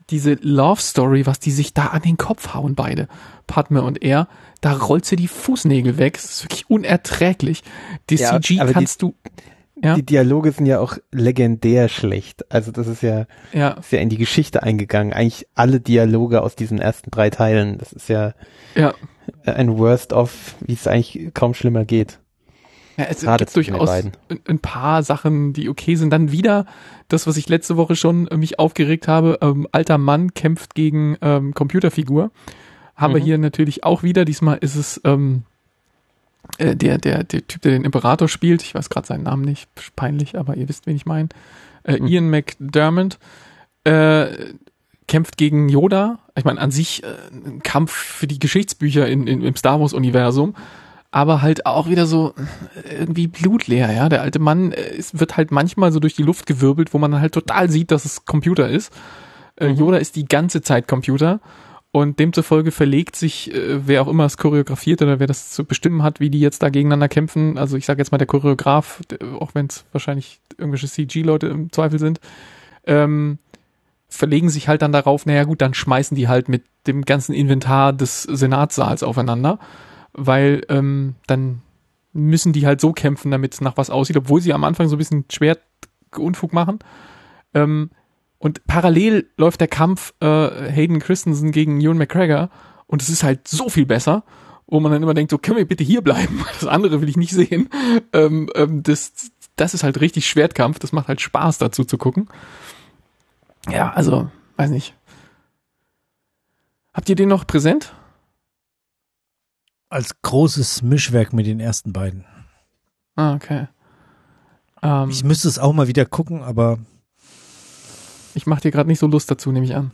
diese Love Story, was die sich da an den Kopf hauen, beide, Padme und er, da rollt sie die Fußnägel weg. Das ist wirklich unerträglich. Die Ja, CG aber kannst du, ja, Die Dialoge sind ja auch legendär schlecht. Also das ist ja in die Geschichte eingegangen. Eigentlich alle Dialoge aus diesen ersten 3 Teilen. Das ist ja ein Worst of, wie es eigentlich kaum schlimmer geht. Ja, es Gerade gibt durchaus ein paar Sachen, die okay sind. Dann wieder das, was ich letzte Woche schon mich aufgeregt habe. Alter Mann kämpft gegen Computerfigur. Haben wir hier natürlich auch wieder. Diesmal ist es der Typ, der den Imperator spielt. Ich weiß gerade seinen Namen nicht. Peinlich, aber ihr wisst, wen ich meine. Ian McDiarmid kämpft gegen Yoda. Ich meine, an sich ein Kampf für die Geschichtsbücher im Star Wars Universum. Aber halt auch wieder so irgendwie blutleer, ja. Der alte Mann wird halt manchmal so durch die Luft gewirbelt, wo man dann halt total sieht, dass es Computer ist. Yoda ist die ganze Zeit Computer und demzufolge verlegt sich, wer auch immer es choreografiert oder wer das zu bestimmen hat, wie die jetzt da gegeneinander kämpfen. Also ich sage jetzt mal der Choreograf, auch wenn es wahrscheinlich irgendwelche CG-Leute im Zweifel sind, verlegen sich halt dann darauf, naja gut, dann schmeißen die halt mit dem ganzen Inventar des Senatssaals aufeinander. Weil dann müssen die halt so kämpfen, damit es nach was aussieht, obwohl sie am Anfang so ein bisschen Schwertunfug machen. Und parallel läuft der Kampf Hayden Christensen gegen Ewan McGregor und es ist halt so viel besser, wo man dann immer denkt, so können wir bitte hier bleiben, das andere will ich nicht sehen. Das ist halt richtig Schwertkampf, das macht halt Spaß dazu zu gucken. Ja, also, weiß nicht. Habt ihr den noch präsent? Als großes Mischwerk mit den ersten beiden. Ah, okay. Ich müsste es auch mal wieder gucken, aber ich mache dir gerade nicht so Lust dazu, nehme ich an.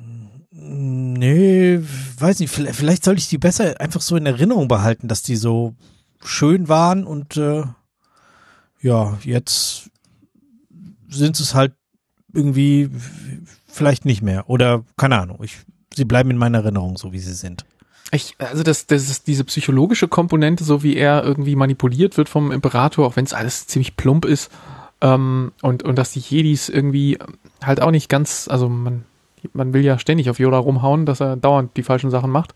Nee, weiß nicht, vielleicht soll ich die besser einfach so in Erinnerung behalten, dass die so schön waren und jetzt sind es halt irgendwie vielleicht nicht mehr oder keine Ahnung, sie bleiben in meiner Erinnerung so, wie sie sind. Also das ist diese psychologische Komponente, so wie er irgendwie manipuliert wird vom Imperator, auch wenn es alles ziemlich plump ist, und dass die Jedis irgendwie halt auch nicht ganz, also man will ja ständig auf Yoda rumhauen, dass er dauernd die falschen Sachen macht.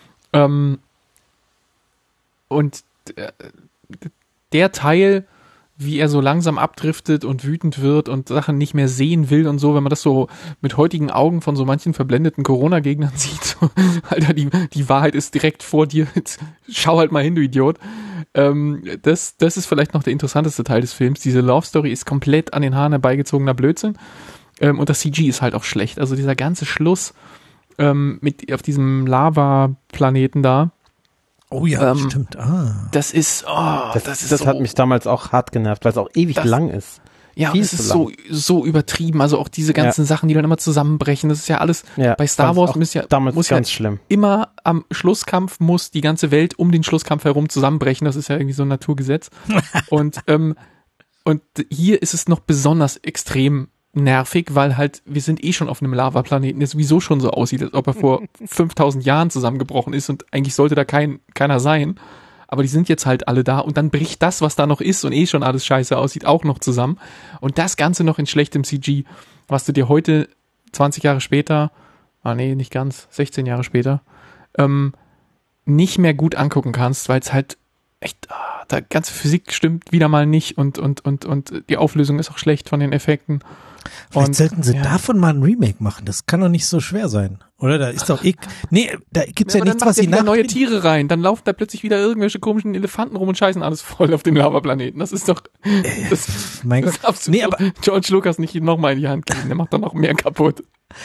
Und der Teil, wie er so langsam abdriftet und wütend wird und Sachen nicht mehr sehen will und so, wenn man das so mit heutigen Augen von so manchen verblendeten Corona-Gegnern sieht, so, Alter, die Wahrheit ist direkt vor dir, jetzt schau halt mal hin, du Idiot. Das ist vielleicht noch der interessanteste Teil des Films. Diese Love-Story ist komplett an den Haaren herbeigezogener Blödsinn. Und das CG ist halt auch schlecht. Also dieser ganze Schluss mit auf diesem Lava-Planeten da. Oh ja, stimmt. Das ist, das hat mich damals auch hart genervt, weil es auch ewig lang ist. Ja, und es ist so übertrieben. Also auch diese ganzen Sachen, die dann immer zusammenbrechen. Das ist ja alles, bei Star Wars muss ganz schlimm. Immer am Schlusskampf muss die ganze Welt um den Schlusskampf herum zusammenbrechen. Das ist ja irgendwie so ein Naturgesetz. Und hier ist es noch besonders extrem nervig, weil halt, wir sind schon auf einem Lavaplaneten, der sowieso schon so aussieht, als ob er vor 5000 Jahren zusammengebrochen ist und eigentlich sollte da keiner sein. Aber die sind jetzt halt alle da und dann bricht das, was da noch ist und schon alles scheiße aussieht, auch noch zusammen. Und das Ganze noch in schlechtem CG, was du dir heute, 20 Jahre später, nicht ganz, 16 Jahre später, nicht mehr gut angucken kannst, weil es halt echt, die ganze Physik stimmt wieder mal nicht und die Auflösung ist auch schlecht von den Effekten. Vielleicht sollten sie davon mal ein Remake machen. Das kann doch nicht so schwer sein. Oder? Da ist doch da gibt's ja nichts, was sie nach neue Tiere rein. Dann laufen da plötzlich wieder irgendwelche komischen Elefanten rum und scheißen alles voll auf dem Lavaplaneten. Das ist doch, mein Gott. Das ist absolut aber George Lucas nicht nochmal in die Hand geben. Der macht doch noch mehr kaputt.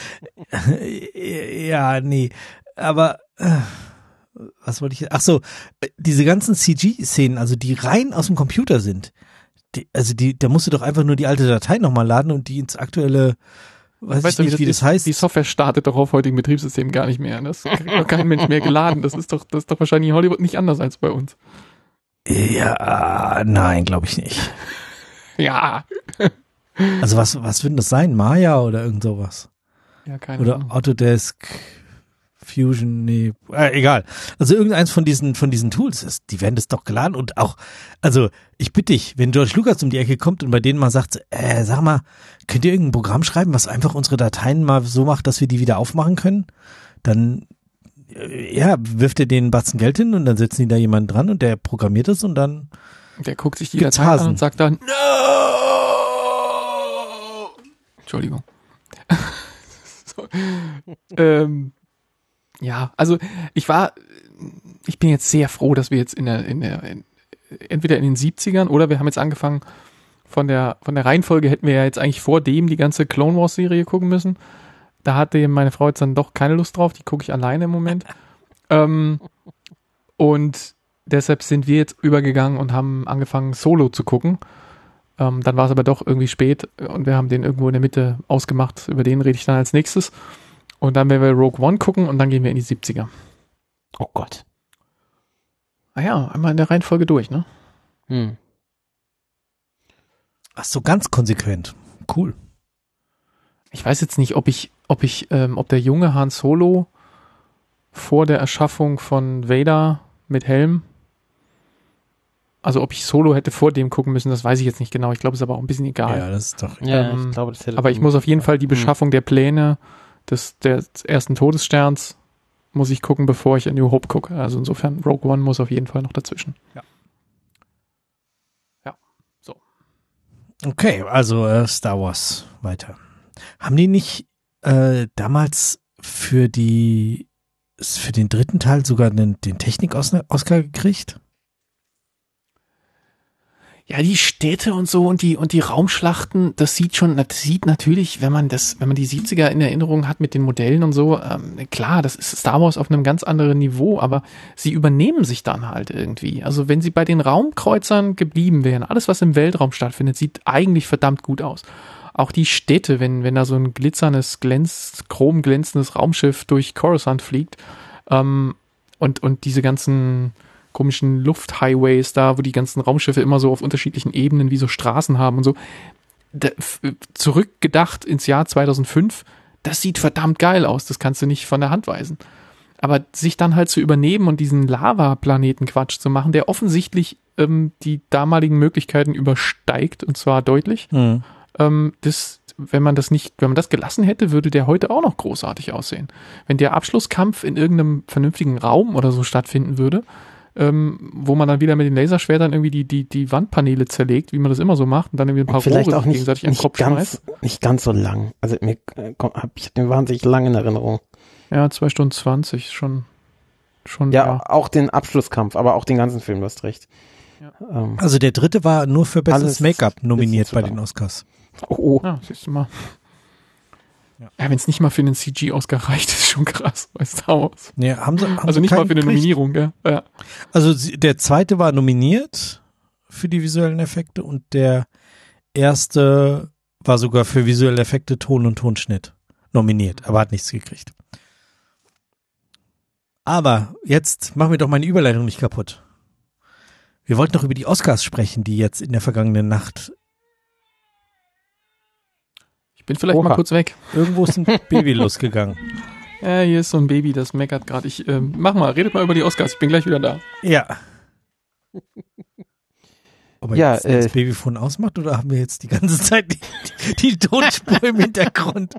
Ja, nee. Aber, was wollte ich, ach so, diese ganzen CG-Szenen, also die rein aus dem Computer sind, da musst du doch einfach nur die alte Datei nochmal laden und die ins aktuelle, weiß ich nicht, wie das heißt. Die Software startet doch auf heutigen Betriebssystemen gar nicht mehr. Das kriegt doch kein Mensch mehr geladen. Das ist doch wahrscheinlich in Hollywood nicht anders als bei uns. Ja, nein, glaube ich nicht. Ja. Also was wird denn das sein? Maya oder irgend sowas? Ja, keine Ahnung. Oder Autodesk Fusion, nee, egal. Also irgendeins von diesen Tools, die werden das doch geladen und auch, also ich bitte dich, wenn George Lucas um die Ecke kommt und bei denen mal sagt, sag mal, könnt ihr irgendein Programm schreiben, was einfach unsere Dateien mal so macht, dass wir die wieder aufmachen können? Dann, wirft er denen einen Batzen Geld hin und dann setzen die da jemanden dran und der programmiert es und dann der guckt sich die Datei an und sagt dann, no! Entschuldigung. So. Ja, also ich bin jetzt sehr froh, dass wir jetzt entweder in den 70ern oder wir haben jetzt angefangen, von der Reihenfolge hätten wir ja jetzt eigentlich vor dem die ganze Clone Wars Serie gucken müssen. Da hatte meine Frau jetzt dann doch keine Lust drauf, die gucke ich alleine im Moment. Und deshalb sind wir jetzt übergegangen und haben angefangen Solo zu gucken. Dann war es aber doch irgendwie spät und wir haben den irgendwo in der Mitte ausgemacht, über den rede ich dann als nächstes. Und dann werden wir Rogue One gucken und dann gehen wir in die 70er. Oh Gott. Ah ja, einmal in der Reihenfolge durch, ne? Ach so, ganz konsequent. Cool. Ich weiß jetzt nicht, ob der junge Han Solo vor der Erschaffung von Vader mit Helm, also ob ich Solo hätte vor dem gucken müssen, das weiß ich jetzt nicht genau. Ich glaube, es ist aber auch ein bisschen egal. Ja, das ist doch. Ja, ich glaube, das hätte. Aber ich muss auf jeden Fall die Beschaffung der Pläne des ersten Todessterns muss ich gucken, bevor ich in New Hope gucke. Also insofern Rogue One muss auf jeden Fall noch dazwischen. Ja. Ja, so. Okay, also Star Wars weiter. Haben die nicht damals für den dritten Teil sogar den Technik-Oscar gekriegt? Ja, die Städte und so und die Raumschlachten, das sieht natürlich, wenn man die 70er in Erinnerung hat mit den Modellen und so, klar, das ist Star Wars auf einem ganz anderen Niveau, aber sie übernehmen sich dann halt irgendwie. Also wenn sie bei den Raumkreuzern geblieben wären, alles was im Weltraum stattfindet, sieht eigentlich verdammt gut aus. Auch die Städte, wenn da so ein glitzerndes, chromglänzendes Raumschiff durch Coruscant fliegt, und diese ganzen komischen Lufthighways da, wo die ganzen Raumschiffe immer so auf unterschiedlichen Ebenen wie so Straßen haben und so. Zurückgedacht ins Jahr 2005, das sieht verdammt geil aus, das kannst du nicht von der Hand weisen. Aber sich dann halt zu übernehmen und diesen Lava-Planeten-Quatsch zu machen, der offensichtlich die damaligen Möglichkeiten übersteigt, und zwar deutlich, wenn man das gelassen hätte, würde der heute auch noch großartig aussehen. Wenn der Abschlusskampf in irgendeinem vernünftigen Raum oder so stattfinden würde, wo man dann wieder mit den Laserschwertern irgendwie die Wandpaneele zerlegt, wie man das immer so macht, und dann irgendwie ein paar vielleicht Rohre auch nicht, gegenseitig an den Kopf schmeißt. Nicht ganz so lang. Also ich habe den wahnsinnig lang in Erinnerung. Ja, 2 Stunden 20, schon. Ja, auch den Abschlusskampf, aber auch den ganzen Film, du hast recht. Ja. Also der dritte war nur für bestes Make-up nominiert bei den Oscars. Oh. Ja, siehst du mal. Ja, wenn es nicht mal für einen CG-Oscar reicht, ist schon krass bei Star Wars. Ja, haben also nicht mal für eine gekriegt? Nominierung, gell? Ja. Also der zweite war nominiert für die visuellen Effekte und der erste war sogar für visuelle Effekte, Ton und Tonschnitt nominiert, aber hat nichts gekriegt. Aber jetzt machen wir doch meine Überleitung nicht kaputt. Wir wollten noch über die Oscars sprechen, die jetzt in der vergangenen Nacht. Ich bin vielleicht mal kurz weg. Irgendwo ist ein Baby losgegangen. Ja, hier ist so ein Baby, das meckert gerade. Redet mal über die Oscars, ich bin gleich wieder da. Ja. Ob er jetzt das Babyphone ausmacht oder haben wir jetzt die ganze Zeit die Tonspur im Hintergrund?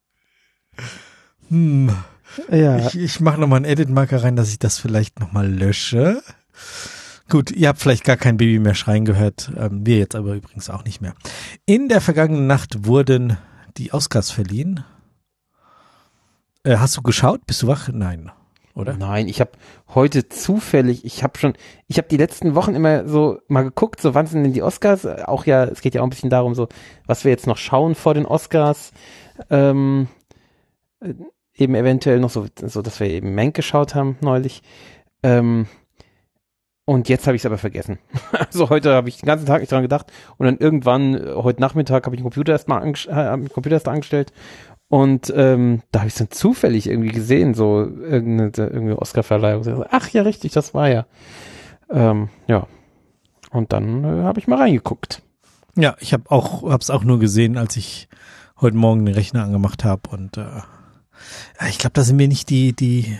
Ja. Ich mache nochmal einen Edit-Marker rein, dass ich das vielleicht nochmal lösche. Gut, ihr habt vielleicht gar kein Baby mehr schreien gehört, wir jetzt aber übrigens auch nicht mehr. In der vergangenen Nacht wurden die Oscars verliehen. Hast du geschaut? Bist du wach? Nein, oder? Nein, ich habe heute zufällig, ich habe die letzten Wochen immer so mal geguckt, so wann sind denn die Oscars? Auch ja, es geht ja auch ein bisschen darum, so was wir jetzt noch schauen vor den Oscars. Eben eventuell noch so, dass wir eben Mank geschaut haben neulich. Und jetzt habe ich es aber vergessen. Also heute habe ich den ganzen Tag nicht dran gedacht und dann irgendwann, heute Nachmittag, habe ich den Computer erst angestellt und da habe ich es dann zufällig irgendwie gesehen, so irgendeine Oscar-Verleihung. Ach ja, richtig, das war ja. Ja. Und dann habe ich mal reingeguckt. Ja, ich hab's auch nur gesehen, als ich heute Morgen den Rechner angemacht habe und Ich glaube, da sind wir nicht die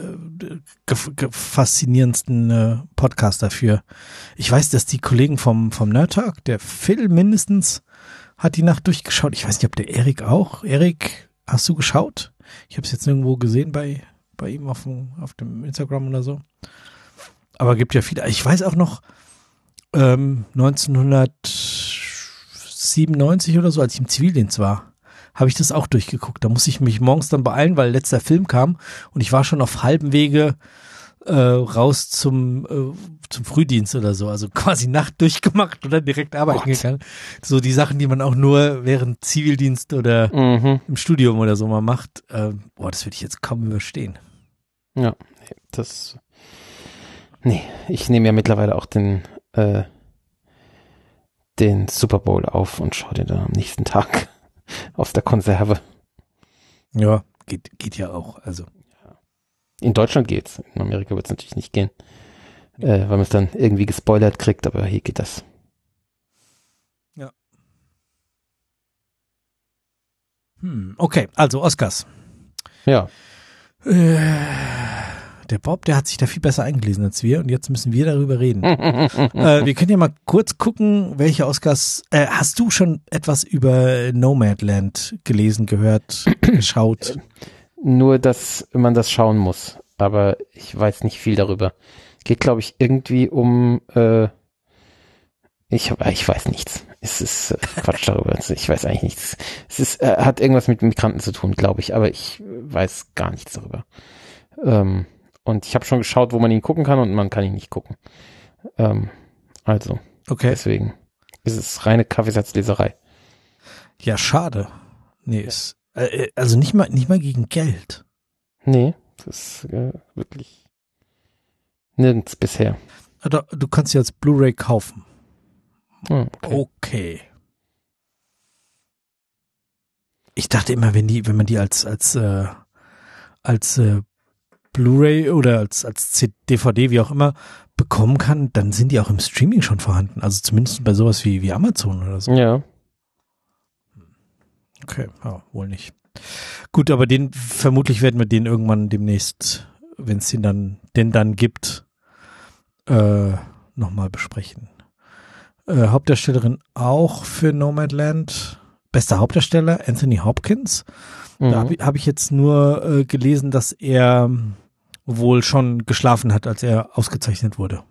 faszinierendsten Podcaster dafür. Ich weiß, dass die Kollegen vom Nerd Talk, der Phil mindestens, hat die Nacht durchgeschaut. Ich weiß nicht, ob der Erik auch. Erik, hast du geschaut? Ich habe es jetzt nirgendwo gesehen bei ihm auf dem Instagram oder so. Aber gibt ja viele. Ich weiß auch noch, 1997 oder so, als ich im Zivildienst war, habe ich das auch durchgeguckt. Da musste ich mich morgens dann beeilen, weil letzter Film kam und ich war schon auf halbem Wege raus zum Frühdienst oder so. Also quasi Nacht durchgemacht oder direkt arbeiten gegangen. So die Sachen, die man auch nur während Zivildienst oder im Studium oder so mal macht. Das würde ich jetzt kaum überstehen. Ja, ich nehme ja mittlerweile auch den Super Bowl auf und schaue den dann am nächsten Tag aus der Konserve. Ja, geht ja auch. Also in Deutschland geht's. In Amerika wird es natürlich nicht gehen, weil man es dann irgendwie gespoilert kriegt, aber hier geht das. Ja. Okay, also Oscars. Ja. Der Bob, der hat sich da viel besser eingelesen als wir und jetzt müssen wir darüber reden. Wir können ja mal kurz gucken, welche Oscars, hast du schon etwas über Nomadland gelesen, gehört, geschaut? Nur, dass man das schauen muss, aber ich weiß nicht viel darüber. Geht, glaube ich, irgendwie um, ich weiß nichts. Es ist Quatsch darüber. Ich weiß eigentlich nichts. Es ist, hat irgendwas mit Migranten zu tun, glaube ich, aber ich weiß gar nichts darüber. Und ich habe schon geschaut, wo man ihn gucken kann und man kann ihn nicht gucken. Deswegen ist es reine Kaffeesatzleserei. Ja, schade. Nee, also nicht mal gegen Geld. Nee, das ist wirklich nirgends bisher. Du kannst sie als Blu-ray kaufen. Okay. Ich dachte immer, wenn man die als Blu-ray oder als DVD, wie auch immer, bekommen kann, dann sind die auch im Streaming schon vorhanden. Also zumindest bei sowas wie Amazon oder so. Ja. Okay, ja, wohl nicht. Gut, aber vermutlich werden wir den irgendwann demnächst, wenn es den dann gibt, nochmal besprechen. Hauptdarstellerin auch für Nomadland. Bester Hauptdarsteller, Anthony Hopkins. Da hab ich jetzt nur gelesen, dass er wohl schon geschlafen hat, als er ausgezeichnet wurde.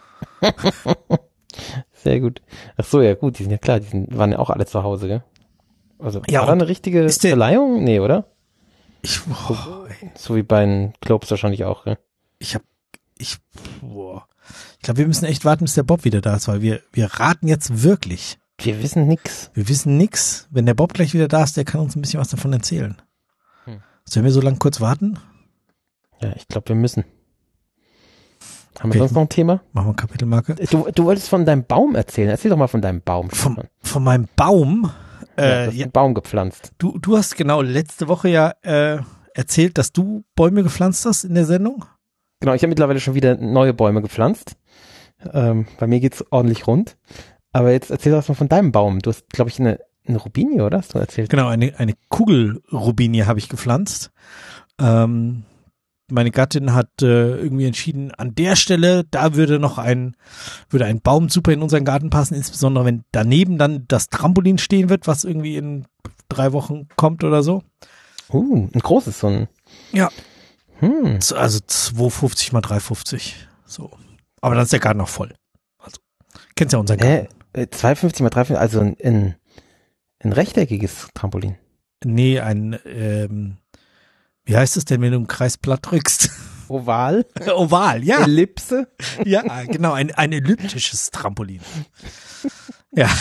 Sehr gut. Ach so, ja gut, die sind ja klar, waren ja auch alle zu Hause, gell? Also, ja, war da eine richtige Verleihung? Nee, oder? So wie bei den Globes wahrscheinlich auch, gell? Ich glaube, wir müssen echt warten, bis der Bob wieder da ist, weil wir raten jetzt wirklich. Wir wissen nix. Wenn der Bob gleich wieder da ist, der kann uns ein bisschen was davon erzählen. Sollen wir so lange kurz warten? Ja, ich glaube, wir müssen. Haben wir sonst noch ein Thema? Machen wir Kapitelmarke. Du wolltest von deinem Baum erzählen. Erzähl doch mal von deinem Baum. Von meinem Baum? Du hast einen Baum gepflanzt. Du hast genau letzte Woche ja erzählt, dass du Bäume gepflanzt hast in der Sendung. Genau, ich habe mittlerweile schon wieder neue Bäume gepflanzt. Bei mir geht's ordentlich rund. Aber jetzt erzähl doch mal von deinem Baum. Du hast, glaube ich, eine Robinie, oder? Hast du erzählt? Genau, eine Kugelrobinie habe ich gepflanzt. Meine Gattin hat irgendwie entschieden, an der Stelle, da würde ein Baum super in unseren Garten passen, insbesondere wenn daneben dann das Trampolin stehen wird, was irgendwie in 3 Wochen kommt oder so. Ein großes, so ein. Ja. Also 2,50 mal 3,50. So. Aber dann ist der Garten auch voll. Also, kennst ja unseren Garten. 2,50 mal 3,50, also ein rechteckiges Trampolin. Nee, wie heißt es denn, wenn du im Kreis platt drückst? Oval? Oval, ja. Ellipse? Ja, genau, ein elliptisches Trampolin. Ja.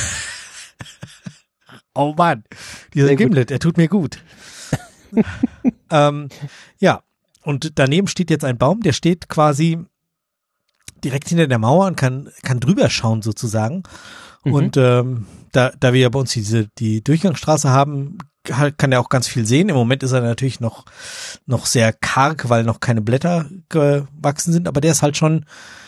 Oh Mann, dieser Gimlet, er tut mir gut. Ja, und daneben steht jetzt ein Baum, der steht quasi direkt hinter der Mauer und kann drüber schauen sozusagen. Und da wir ja bei uns die Durchgangsstraße haben, kann er auch ganz viel sehen. Im Moment ist er natürlich noch sehr karg, weil noch keine Blätter gewachsen sind, aber der ist halt schon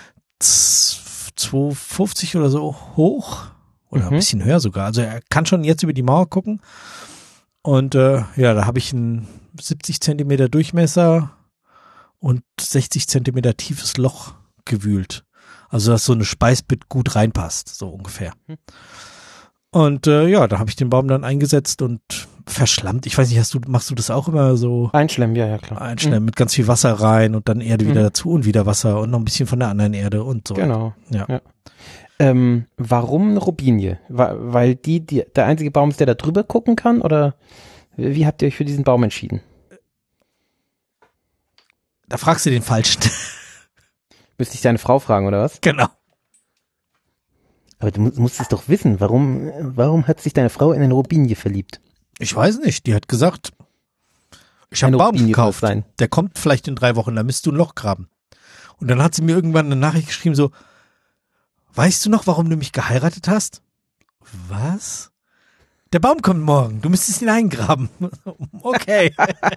2,50 oder so hoch oder ein bisschen höher sogar. Also er kann schon jetzt über die Mauer gucken Und ja, da habe ich ein 70 Zentimeter Durchmesser und 60 Zentimeter tiefes Loch gewühlt. Also dass so eine Speisbit gut reinpasst, so ungefähr. Und ja, da habe ich den Baum dann eingesetzt und verschlammt. Ich weiß nicht, machst du das auch immer so? Einschlemmen, ja, klar. Einschlemmen mit ganz viel Wasser rein und dann Erde wieder dazu und wieder Wasser und noch ein bisschen von der anderen Erde und so. Genau. Ja. Warum eine Robinie? Weil der einzige Baum ist, der da drüber gucken kann? Oder wie habt ihr euch für diesen Baum entschieden? Da fragst du den Falschen. Müsste ich deine Frau fragen, oder was? Genau. Aber du musst es doch wissen. Warum hat sich deine Frau in eine Robinie verliebt? Ich weiß nicht. Die hat gesagt, ich habe einen Baum gekauft. Der kommt vielleicht in 3 Wochen, da müsst du ein Loch graben. Und dann hat sie mir irgendwann eine Nachricht geschrieben so, weißt du noch, warum du mich geheiratet hast? Was? Der Baum kommt morgen, du müsstest ihn eingraben. Okay.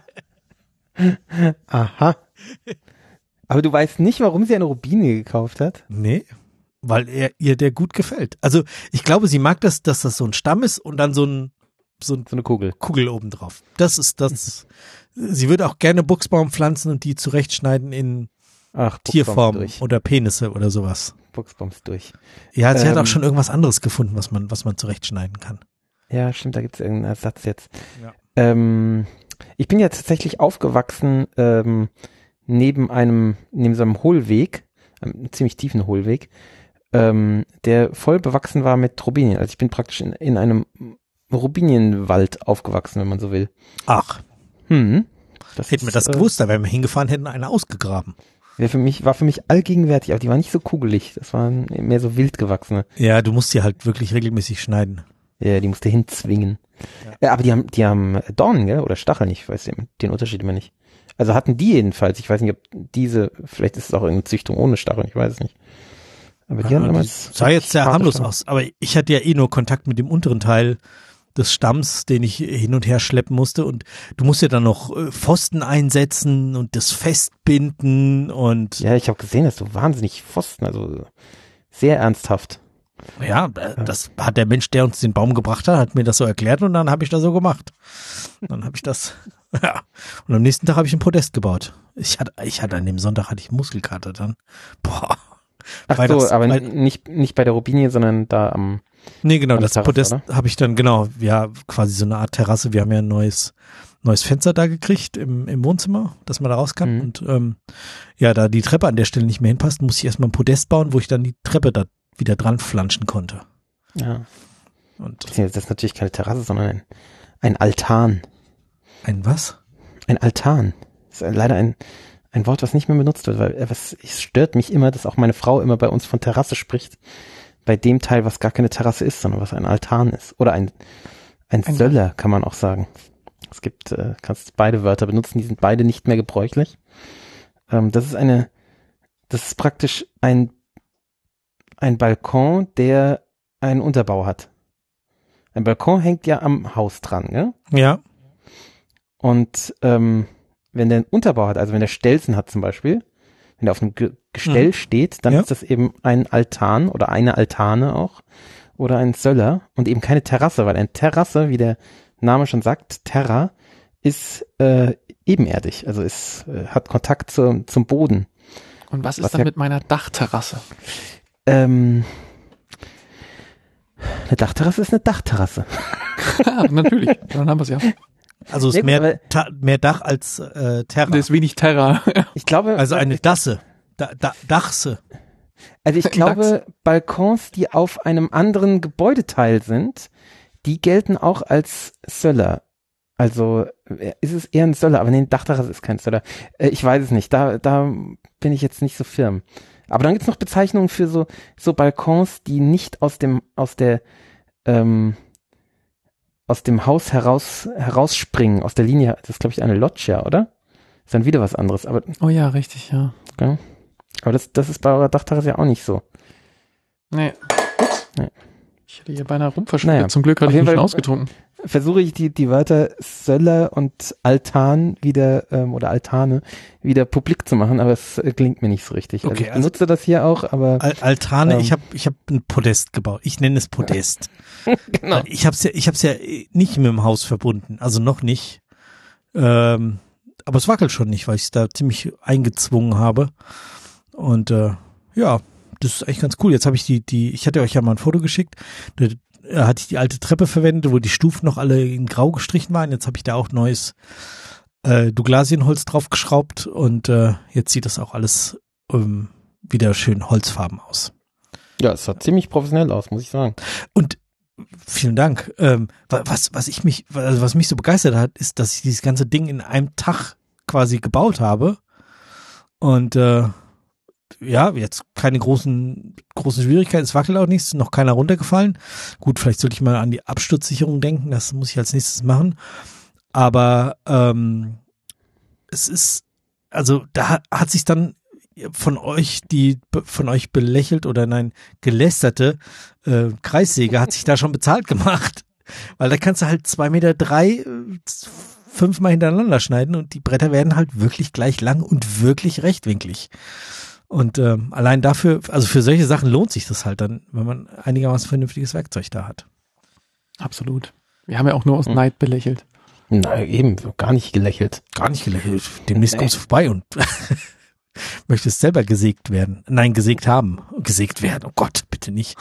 Aha. Aber du weißt nicht, warum sie eine Robinie gekauft hat? Nee, weil ihr der gut gefällt. Also ich glaube, sie mag das, dass das so ein Stamm ist und dann so eine Kugel obendrauf. Das ist das. Sie würde auch gerne Buchsbaum pflanzen und die zurechtschneiden in Tierform oder Penisse oder sowas. Buchsbaums durch. Ja, sie hat auch schon irgendwas anderes gefunden, was man zurechtschneiden kann. Ja, stimmt, da gibt es irgendeinen Ersatz jetzt. Ja. Ich bin ja tatsächlich aufgewachsen neben so einem Hohlweg, einem ziemlich tiefen Hohlweg, der voll bewachsen war mit Robinien. Also ich bin praktisch in einem Robinienwald aufgewachsen, wenn man so will. Ach. Hätten wir das gewusst, da wären wir hingefahren, hätten eine ausgegraben. War für mich allgegenwärtig, aber die war nicht so kugelig. Das waren mehr so wild gewachsene. Ja, du musst die halt wirklich regelmäßig schneiden. Ja, die musst du hinzwingen. Ja. Aber die haben Dornen, gell? Oder Stacheln, ich weiß den Unterschied immer nicht. Also hatten die jedenfalls, ich weiß nicht, ob vielleicht ist es auch irgendeine Züchtung ohne Stacheln, ich weiß es nicht. Aber die haben damals. Sah jetzt sehr harmlos aus, aber ich hatte ja eh nur Kontakt mit dem unteren Teil des Stamms, den ich hin und her schleppen musste, und du musst ja dann noch Pfosten einsetzen und das festbinden und. Ja, ich habe gesehen, dass du wahnsinnig Pfosten, also sehr ernsthaft. Ja, das hat der Mensch, der uns den Baum gebracht hat mir das so erklärt und dann habe ich das so gemacht. Dann habe ich das, ja. Und am nächsten Tag habe ich ein Podest gebaut. Ich hatte an dem Sonntag hatte ich Muskelkater dann. Boah. Ach so, aber nicht bei der Robinie, sondern da am. Nee, genau, das Terrasse, Podest habe ich dann, genau, ja, quasi so eine Art Terrasse. Wir haben ja ein neues Fenster da gekriegt im Wohnzimmer, dass man da raus kann. Und ja, da die Treppe an der Stelle nicht mehr hinpasst, muss ich erstmal ein Podest bauen, wo ich dann die Treppe da wieder dran flanschen konnte. Ja. Und das ist natürlich keine Terrasse, sondern ein Altan. Ein was? Ein Altan. Das ist leider ein Wort, was nicht mehr benutzt wird, weil es stört mich immer, dass auch meine Frau immer bei uns von Terrasse spricht. Bei dem Teil, was gar keine Terrasse ist, sondern was ein Altan ist. Oder ein Söller, kann man auch sagen. Es gibt, kannst beide Wörter benutzen, die sind beide nicht mehr gebräuchlich. Das ist praktisch ein Balkon, der einen Unterbau hat. Ein Balkon hängt ja am Haus dran, gell? Ja. Und wenn der einen Unterbau hat, also wenn der Stelzen hat zum Beispiel, wenn der auf einem Gestell steht, dann ist das eben ein Altan oder eine Altane auch oder ein Söller und eben keine Terrasse, weil eine Terrasse, wie der Name schon sagt, Terra, ist ebenerdig, also hat Kontakt zum Boden. Und was ist dann mit meiner Dachterrasse? Eine Dachterrasse ist eine Dachterrasse. Ja, natürlich, dann haben wir es ja. Also ist mehr Dach als Terra. Das ist wenig Terra. Ich glaube, also eine Dasse. Dachse. Also ich glaube, Balkons, die auf einem anderen Gebäudeteil sind, die gelten auch als Söller. Also ist es eher ein Söller, aber nee, Dachterrasse ist kein Söller. Ich weiß es nicht, da bin ich jetzt nicht so firm. Aber dann gibt's noch Bezeichnungen für so Balkons, die nicht aus dem Haus herausspringen, aus der Linie. Das ist, glaube ich, eine Loggia, oder? Ist dann wieder was anderes. Aber, oh ja, richtig, ja. Okay. Aber das ist bei eurer Dachterrasse ja auch nicht so. Nee. Nee. Ich hätte hier beinahe rumverschüttet. Naja. Zum Glück hatte ich nicht schon ausgetrunken. versuche ich die Wörter Söller und Altan wieder, oder Altane wieder publik zu machen, aber es klingt mir nicht so richtig. Okay, also ich benutze das hier auch, aber Altane, ich hab ein Podest gebaut. Ich nenne es Podest. genau. Ich hab's ja nicht mit dem Haus verbunden, also noch nicht. Aber es wackelt schon nicht, weil ich es da ziemlich eingezwungen habe. Und ja, das ist eigentlich ganz cool. Jetzt habe ich ich hatte euch ja mal ein Foto geschickt. Da hatte ich die alte Treppe verwendet, wo die Stufen noch alle in grau gestrichen waren. Jetzt habe ich da auch neues Douglasienholz draufgeschraubt und jetzt sieht das auch alles wieder schön holzfarben aus. Ja, es sah ziemlich professionell aus, muss ich sagen. Und vielen Dank. Was mich so begeistert hat, ist, dass ich dieses ganze Ding in einem Tag quasi gebaut habe. Und ja, jetzt keine großen Schwierigkeiten, es wackelt auch nichts, noch keiner runtergefallen. Gut, vielleicht sollte ich mal an die Absturzsicherung denken, das muss ich als nächstes machen. Aber es ist, also da hat sich dann von euch belächelt oder nein, gelästerte Kreissäge hat sich da schon bezahlt gemacht. Weil da kannst du halt 2,3 Meter 5-mal hintereinander schneiden und die Bretter werden halt wirklich gleich lang und wirklich rechtwinklig. Und allein dafür, also für solche Sachen lohnt sich das halt dann, wenn man einigermaßen vernünftiges Werkzeug da hat. Absolut. Wir haben ja auch nur aus Neid belächelt. Na eben, gar nicht gelächelt. Gar nicht gelächelt. Demnächst kommst du vorbei und möchtest selber gesägt werden. Nein, gesägt haben. Gesägt werden. Oh Gott, bitte nicht.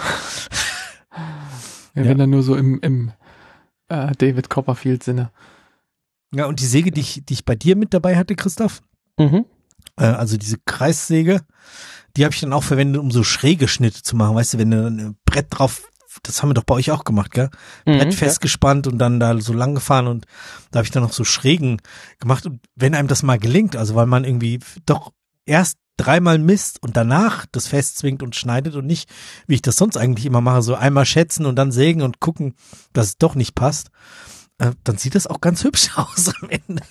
Ja, wenn dann nur so im David Copperfield-Sinne. Ja, und die Säge, die ich bei dir mit dabei hatte, Christoph, also diese Kreissäge, die habe ich dann auch verwendet, um so schräge Schnitte zu machen. Weißt du, wenn du ein Brett drauf, das haben wir doch bei euch auch gemacht, gell? Brett festgespannt und dann da so lang gefahren und da habe ich dann noch so Schrägen gemacht. Und wenn einem das mal gelingt, also weil man irgendwie doch erst 3-mal misst und danach das festzwingt und schneidet und nicht, wie ich das sonst eigentlich immer mache, so einmal schätzen und dann sägen und gucken, dass es doch nicht passt, dann sieht das auch ganz hübsch aus am Ende.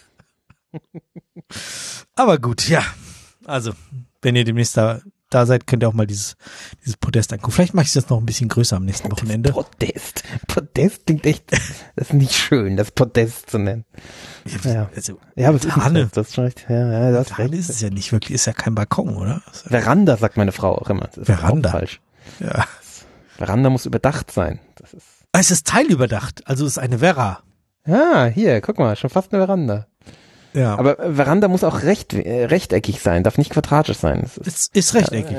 Aber gut, ja. Also, wenn ihr demnächst da seid, könnt ihr auch mal dieses Podest angucken. Vielleicht mache ich das noch ein bisschen größer am nächsten Wochenende. Podest klingt echt, das ist nicht schön, das Podest zu nennen. Ja, also, Ja, aber es ist Tanne. nicht das ist schon recht. Ja, das ist Tanne recht. ist es ja nicht wirklich, ist ja kein Balkon, oder? Veranda sagt meine Frau auch immer. Das ist Veranda. auch falsch. Ja. Veranda muss überdacht sein. Das ist. Es ist teilüberdacht, also es ist eine Vera. Ah, hier, guck mal, schon fast eine Veranda. Ja. Aber Veranda muss auch rechteckig sein, darf nicht quadratisch sein. Es ist rechteckig.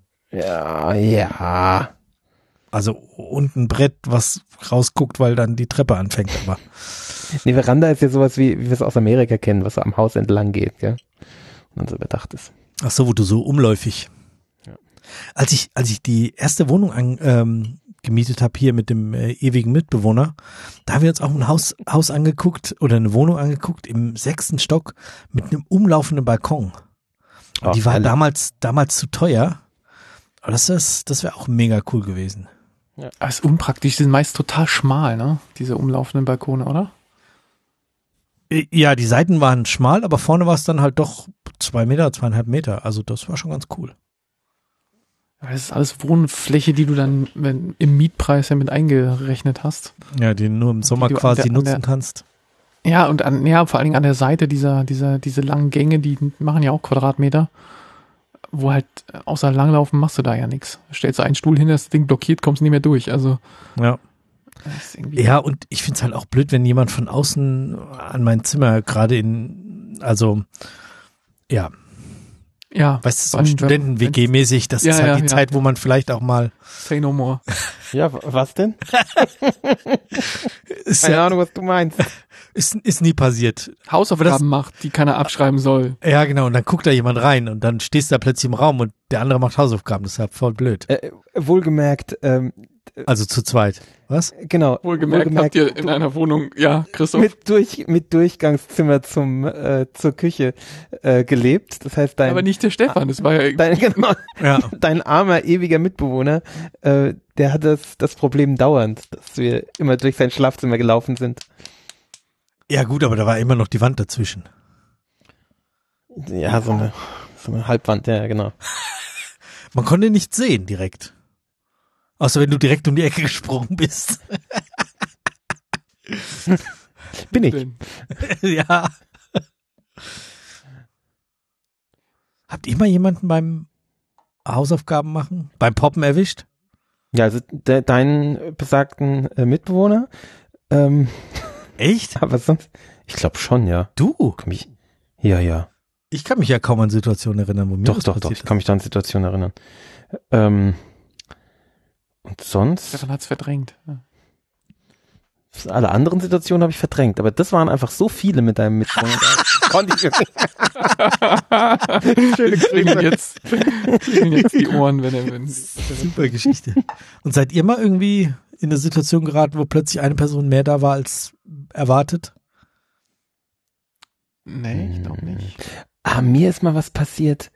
Ja. Also und ein Brett, was rausguckt, weil dann die Treppe anfängt, aber. Nee, Veranda ist ja sowas wie wir es aus Amerika kennen, was so am Haus entlang geht, gell? Und dann so überdacht ist. Ach so, wo du so umläufig. Ja. Als ich die erste Wohnung gemietet habe hier mit dem ewigen Mitbewohner, da haben wir uns auch ein Haus angeguckt oder eine Wohnung angeguckt im 6. Stock mit einem umlaufenden Balkon. Und die war damals zu teuer. Aber das wäre auch mega cool gewesen. Ja. Aber ist unpraktisch, die sind meist total schmal, ne? Diese umlaufenden Balkone, oder? Ja, die Seiten waren schmal, aber vorne war es dann halt doch 2 Meter, 2,5 Meter. Also das war schon ganz cool. Das ist alles Wohnfläche, die du dann im Mietpreis ja mit eingerechnet hast. Ja, die du nur im Sommer quasi nutzen kannst. Ja, und vor allen Dingen an der Seite diese langen Gänge, die machen ja auch Quadratmeter. Wo halt, außer Langlaufen machst du da ja nichts. Stellst du einen Stuhl hin, das Ding blockiert, kommst nicht mehr durch. Also. Ja. Ja, und ich find's halt auch blöd, wenn jemand von außen an mein Zimmer gerade ja, weißt du, so Studenten-WG-mäßig, das ist halt die Zeit, wo man vielleicht auch mal. Say no more. Ja, was denn? Keine Ahnung, was du meinst. Ist nie passiert. Hausaufgaben macht, die keiner abschreiben soll. Ja, genau, und dann guckt da jemand rein und dann stehst du da plötzlich im Raum und der andere macht Hausaufgaben, das ist halt voll blöd. Wohlgemerkt, also zu zweit. Was? Genau. Wohlgemerkt habt ihr in einer Wohnung, ja, Christoph. Mit Durchgangszimmer zur Küche gelebt. Das heißt, aber nicht der Stefan, das war ja dein armer, ewiger Mitbewohner, der hat das Problem dauernd, dass wir immer durch sein Schlafzimmer gelaufen sind. Ja gut, aber da war immer noch die Wand dazwischen. Ja, so eine Halbwand, ja, genau. Man konnte nichts sehen direkt. Außer wenn du direkt um die Ecke gesprungen bist. Bin ich. Ja. Habt ihr mal jemanden beim Hausaufgaben machen, beim Poppen erwischt? Ja, also deinen besagten Mitbewohner. Echt? Aber sonst, ich glaube schon, ja. Du? Ja. Ich kann mich ja kaum an Situationen erinnern, wo mir das Doch, passiert ich kann mich da an Situationen erinnern. Und sonst? Stefan hat's verdrängt. Ja. Alle anderen Situationen habe ich verdrängt, aber das waren einfach so viele mit deinem Mitbewohner. Konnte ich irgendwie. Schöne Klingen jetzt die Ohren, wenn Super Geschichte. Und seid ihr mal irgendwie in eine Situation geraten, wo plötzlich eine Person mehr da war als erwartet? Nee, ich glaube nicht. Mir ist mal was passiert,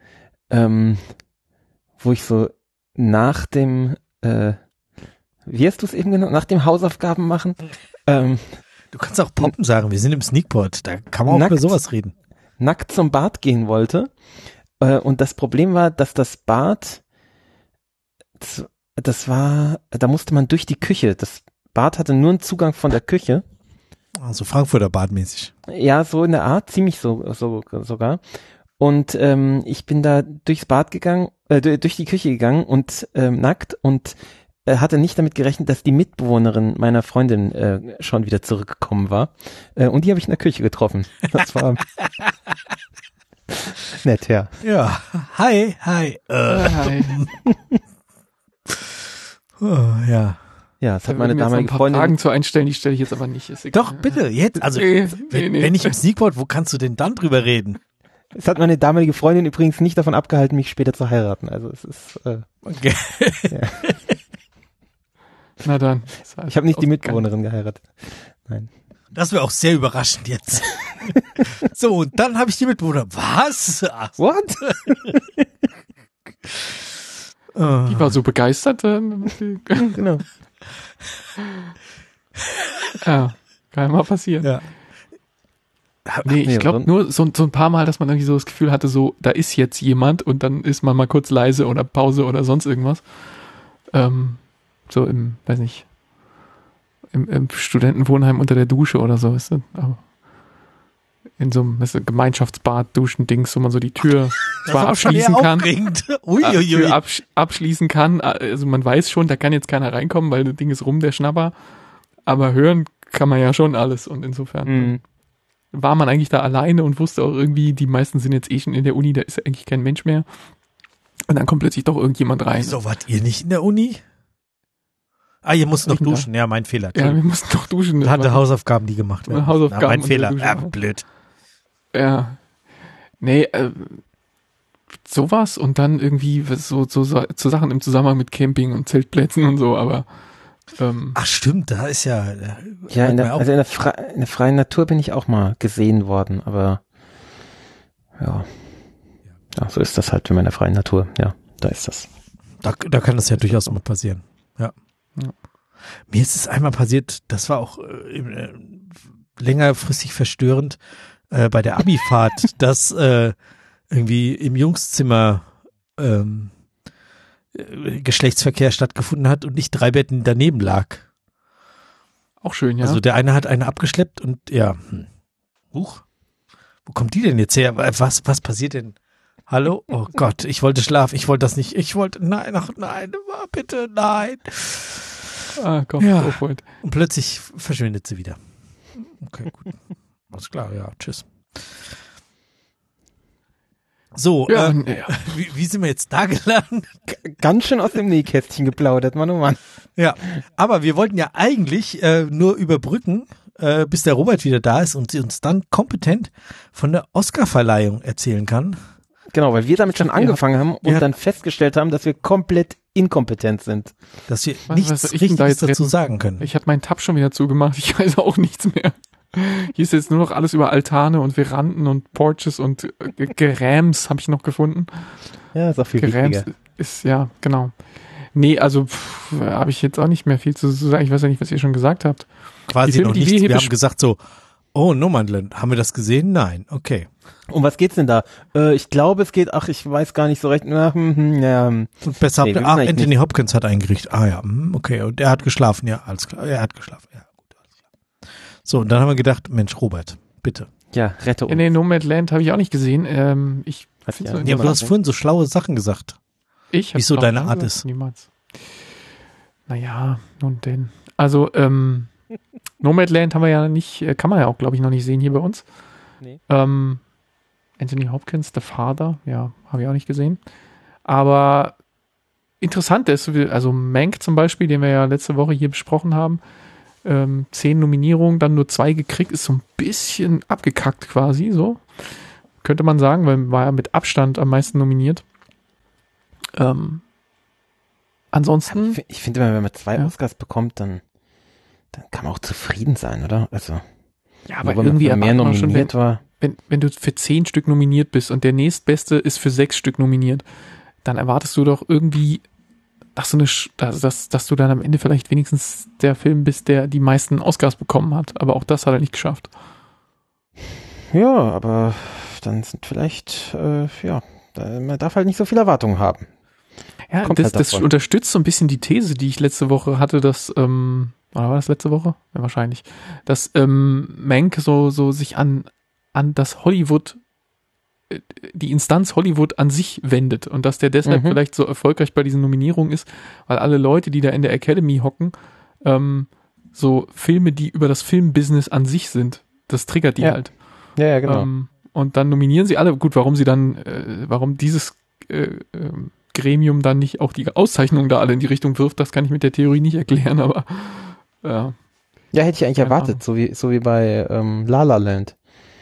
wo ich so nach dem, wie hast du es eben genannt, nach dem Hausaufgaben machen? Du kannst auch Poppen sagen, wir sind im Sneakpot, da kann man auch über sowas reden. Nackt zum Bad gehen wollte. Und das Problem war, dass das Bad, da musste man durch die Küche. Das Bad hatte nur einen Zugang von der Küche. Also Frankfurter Badmäßig. Ja, so in der Art, ziemlich so sogar. Und ich bin da durchs Bad gegangen, durch die Küche gegangen und nackt und hatte nicht damit gerechnet, dass die Mitbewohnerin meiner Freundin schon wieder zurückgekommen war. Und die habe ich in der Küche getroffen. Das war nett, ja. Ja, hi. Hi. Oh, ja. Ja, das hat Da meine würden wir jetzt noch ein damalige paar Freundin. Fragen zu einstellen, die stelle ich jetzt aber nicht. Ist egal. Doch, bitte, jetzt. Also, Nee. wenn ich im Sneakpot, wo kannst du denn dann drüber reden? Es hat meine damalige Freundin übrigens nicht davon abgehalten, mich später zu heiraten. Also es ist. Okay. Ja. Na dann. Ich habe nicht die Mitbewohnerin geheiratet. Nein. Das wäre auch sehr überraschend jetzt. So, und dann habe ich die Mitbewohner. Was? Ach, What? Die war so begeistert. Genau. Ja, kann mal passieren. Ja. Nee, ich glaube und- nur so ein paar Mal, dass man irgendwie so das Gefühl hatte, so, da ist jetzt jemand und dann ist man mal kurz leise oder Pause oder sonst irgendwas. So im, weiß nicht, im Studentenwohnheim unter der Dusche oder so, weißt du? Aber in so einem, weißt du, Gemeinschaftsbad, Duschen-Dings, wo man so die Tür zwar abschließen kann. Tür abschließen kann. Also man weiß schon, da kann jetzt keiner reinkommen, weil das Ding ist rum, der Schnapper. Aber hören kann man ja schon alles und insofern war man eigentlich da alleine und wusste auch irgendwie, die meisten sind jetzt eh schon in der Uni, da ist eigentlich kein Mensch mehr. Und dann kommt plötzlich doch irgendjemand rein. Wieso wart ihr nicht in der Uni? Ihr musst noch duschen. Ja, mein Fehler. Ja, wir mussten doch duschen. Ich hatte Hausaufgaben, die gemacht werden. Hausaufgaben mein und Fehler. duschen. Ja, blöd. Ja. Nee, sowas und dann irgendwie so Sachen im Zusammenhang mit Camping und Zeltplätzen und so, aber Ach stimmt, da ist ja. Ja, in der freien Natur bin ich auch mal gesehen worden, aber ja, so ist das halt, wenn man in der freien Natur, ja, da ist das. Da kann das ja durchaus mal passieren. Ja. Mir ist es einmal passiert, das war auch längerfristig verstörend, bei der Abifahrt, dass irgendwie im Jungszimmer Geschlechtsverkehr stattgefunden hat und nicht 3 Betten daneben lag. auch schön, ja. Also der eine hat eine abgeschleppt und ja, Huch, wo kommt die denn jetzt her? Was passiert denn? Hallo? Oh Gott, ich wollte schlafen, ich wollte das nicht, nein, bitte, nein. Komm, Ja. go for it. Und plötzlich verschwindet sie wieder. Okay, gut. Alles klar, ja, tschüss. So, Ja, wie sind wir jetzt da gelandet? Ganz schön aus dem Nähkästchen geplaudert, Mann, oh Mann. Ja, aber wir wollten ja eigentlich nur überbrücken, bis der Robert wieder da ist und sie uns dann kompetent von der Oscarverleihung erzählen kann. Genau, weil wir damit schon angefangen haben und Ja. dann festgestellt haben, dass wir komplett inkompetent sind. Dass wir Was nichts soll ich denn da Richtiges jetzt dazu retten? sagen können. Ich hatte meinen Tab schon wieder zugemacht, ich weiß auch nichts mehr. Hier ist jetzt nur noch alles über Altane und Veranden und Porches und Geräms habe ich noch gefunden. Ja, ist auch viel Geräms wichtiger. ist, ja, genau. Nee, also habe ich jetzt auch nicht mehr viel zu sagen. Ich weiß ja nicht, was ihr schon gesagt habt. Quasi die Filme, noch die wir nichts. hier Wir haben gesagt so, oh, Nomadland, haben wir das gesehen? Nein, okay. Um was geht's denn da? Ich glaube, es geht, ich weiß gar nicht so recht. Ja. Und besser Nee, habt wir ihr, wissen eigentlich Anthony Hopkins hat eingerichtet. Ja, okay. Und er hat geschlafen, ja, alles klar. Er hat geschlafen, ja, gut, alles klar. So, und dann haben wir gedacht, Mensch, Robert, bitte. Ja, rette uns. Nee, Nomadland habe ich auch nicht gesehen. Ich Hat find's ja- so Ja, aber du hast interessant. vorhin so schlaue Sachen gesagt. Ich Wieso hab's deine auch Art gesagt, ist. Niemals. Naja, nun denn. Also, Nomadland haben wir ja nicht, kann man ja auch, glaube ich, noch nicht sehen hier bei uns. Nee. Anthony Hopkins, The Father, ja, habe ich auch nicht gesehen. Aber interessant ist, also Mank zum Beispiel, den wir ja letzte Woche hier besprochen haben, 10 Nominierungen, dann nur 2 gekriegt, ist so ein bisschen abgekackt quasi, so. Könnte man sagen, weil war ja mit Abstand am meisten nominiert. Ansonsten, Ich finde immer, wenn man 2 Ja. Oscars bekommt, dann kann man auch zufrieden sein, oder? Also, ja, aber aber irgendwie wenn mehr erwartet man schon, nominiert war. wenn du für 10 Stück nominiert bist und der nächstbeste ist für 6 Stück nominiert, dann erwartest du doch irgendwie, dass du dann am Ende vielleicht wenigstens der Film bist, der die meisten Oscars bekommen hat. Aber auch das hat er nicht geschafft. Ja, aber dann sind vielleicht, man darf halt nicht so viel Erwartungen haben. Ja, Kommt das, halt das davon. unterstützt so ein bisschen die These, die ich letzte Woche hatte, dass, oder war das letzte Woche? Ja, wahrscheinlich. Dass Mank so sich an das Hollywood, die Instanz Hollywood an sich wendet und dass der deshalb vielleicht so erfolgreich bei diesen Nominierungen ist, weil alle Leute, die da in der Academy hocken, so Filme, die über das Filmbusiness an sich sind, das triggert die Ja. halt. Ja, genau. Und dann nominieren sie alle. Gut, warum dieses Gremium dann nicht auch die Auszeichnungen da alle in die Richtung wirft, das kann ich mit der Theorie nicht erklären, aber ja. Ja, hätte ich eigentlich Keine erwartet, so wie bei La La Land.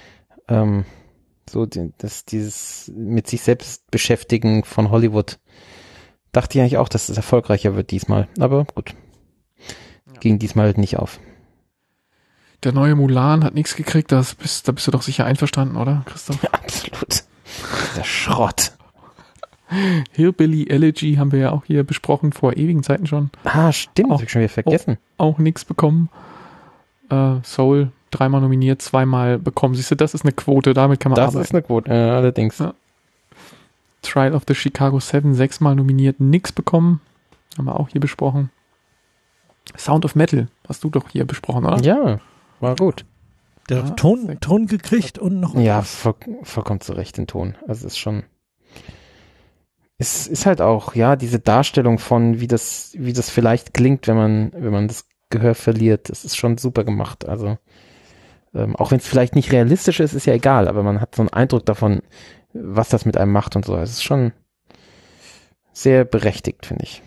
Dieses mit sich selbst beschäftigen von Hollywood. Dachte ich eigentlich auch, dass es erfolgreicher wird diesmal. Aber gut. Ging diesmal halt nicht auf. Der neue Mulan hat nichts gekriegt, da bist du doch sicher einverstanden, oder, Christoph? Ja, absolut. Der Schrott. Hillbilly Elegy haben wir ja auch hier besprochen, vor ewigen Zeiten schon. Ah, stimmt, Auch- hab ich schon wieder vergessen. Auch nichts bekommen. Soul 3-mal nominiert, 2-mal bekommen. Siehst du, das ist eine Quote, damit kann man Das arbeiten. ist eine Quote, allerdings. Ja. Trial of the Chicago 7, 6-mal nominiert, nichts bekommen. Haben wir auch hier besprochen. Sound of Metal, hast du doch hier besprochen, oder? Ja, war gut. Der Ja, hat Ton gekriegt und noch Ja, was. vollkommen zu Recht den Ton. Also es ist schon. Es ist halt auch, ja, diese Darstellung von, wie das vielleicht klingt, wenn man das Gehör verliert. Das ist schon super gemacht. Also, auch wenn es vielleicht nicht realistisch ist, ist ja egal, aber man hat so einen Eindruck davon, was das mit einem macht und so. Es ist schon sehr berechtigt, finde ich.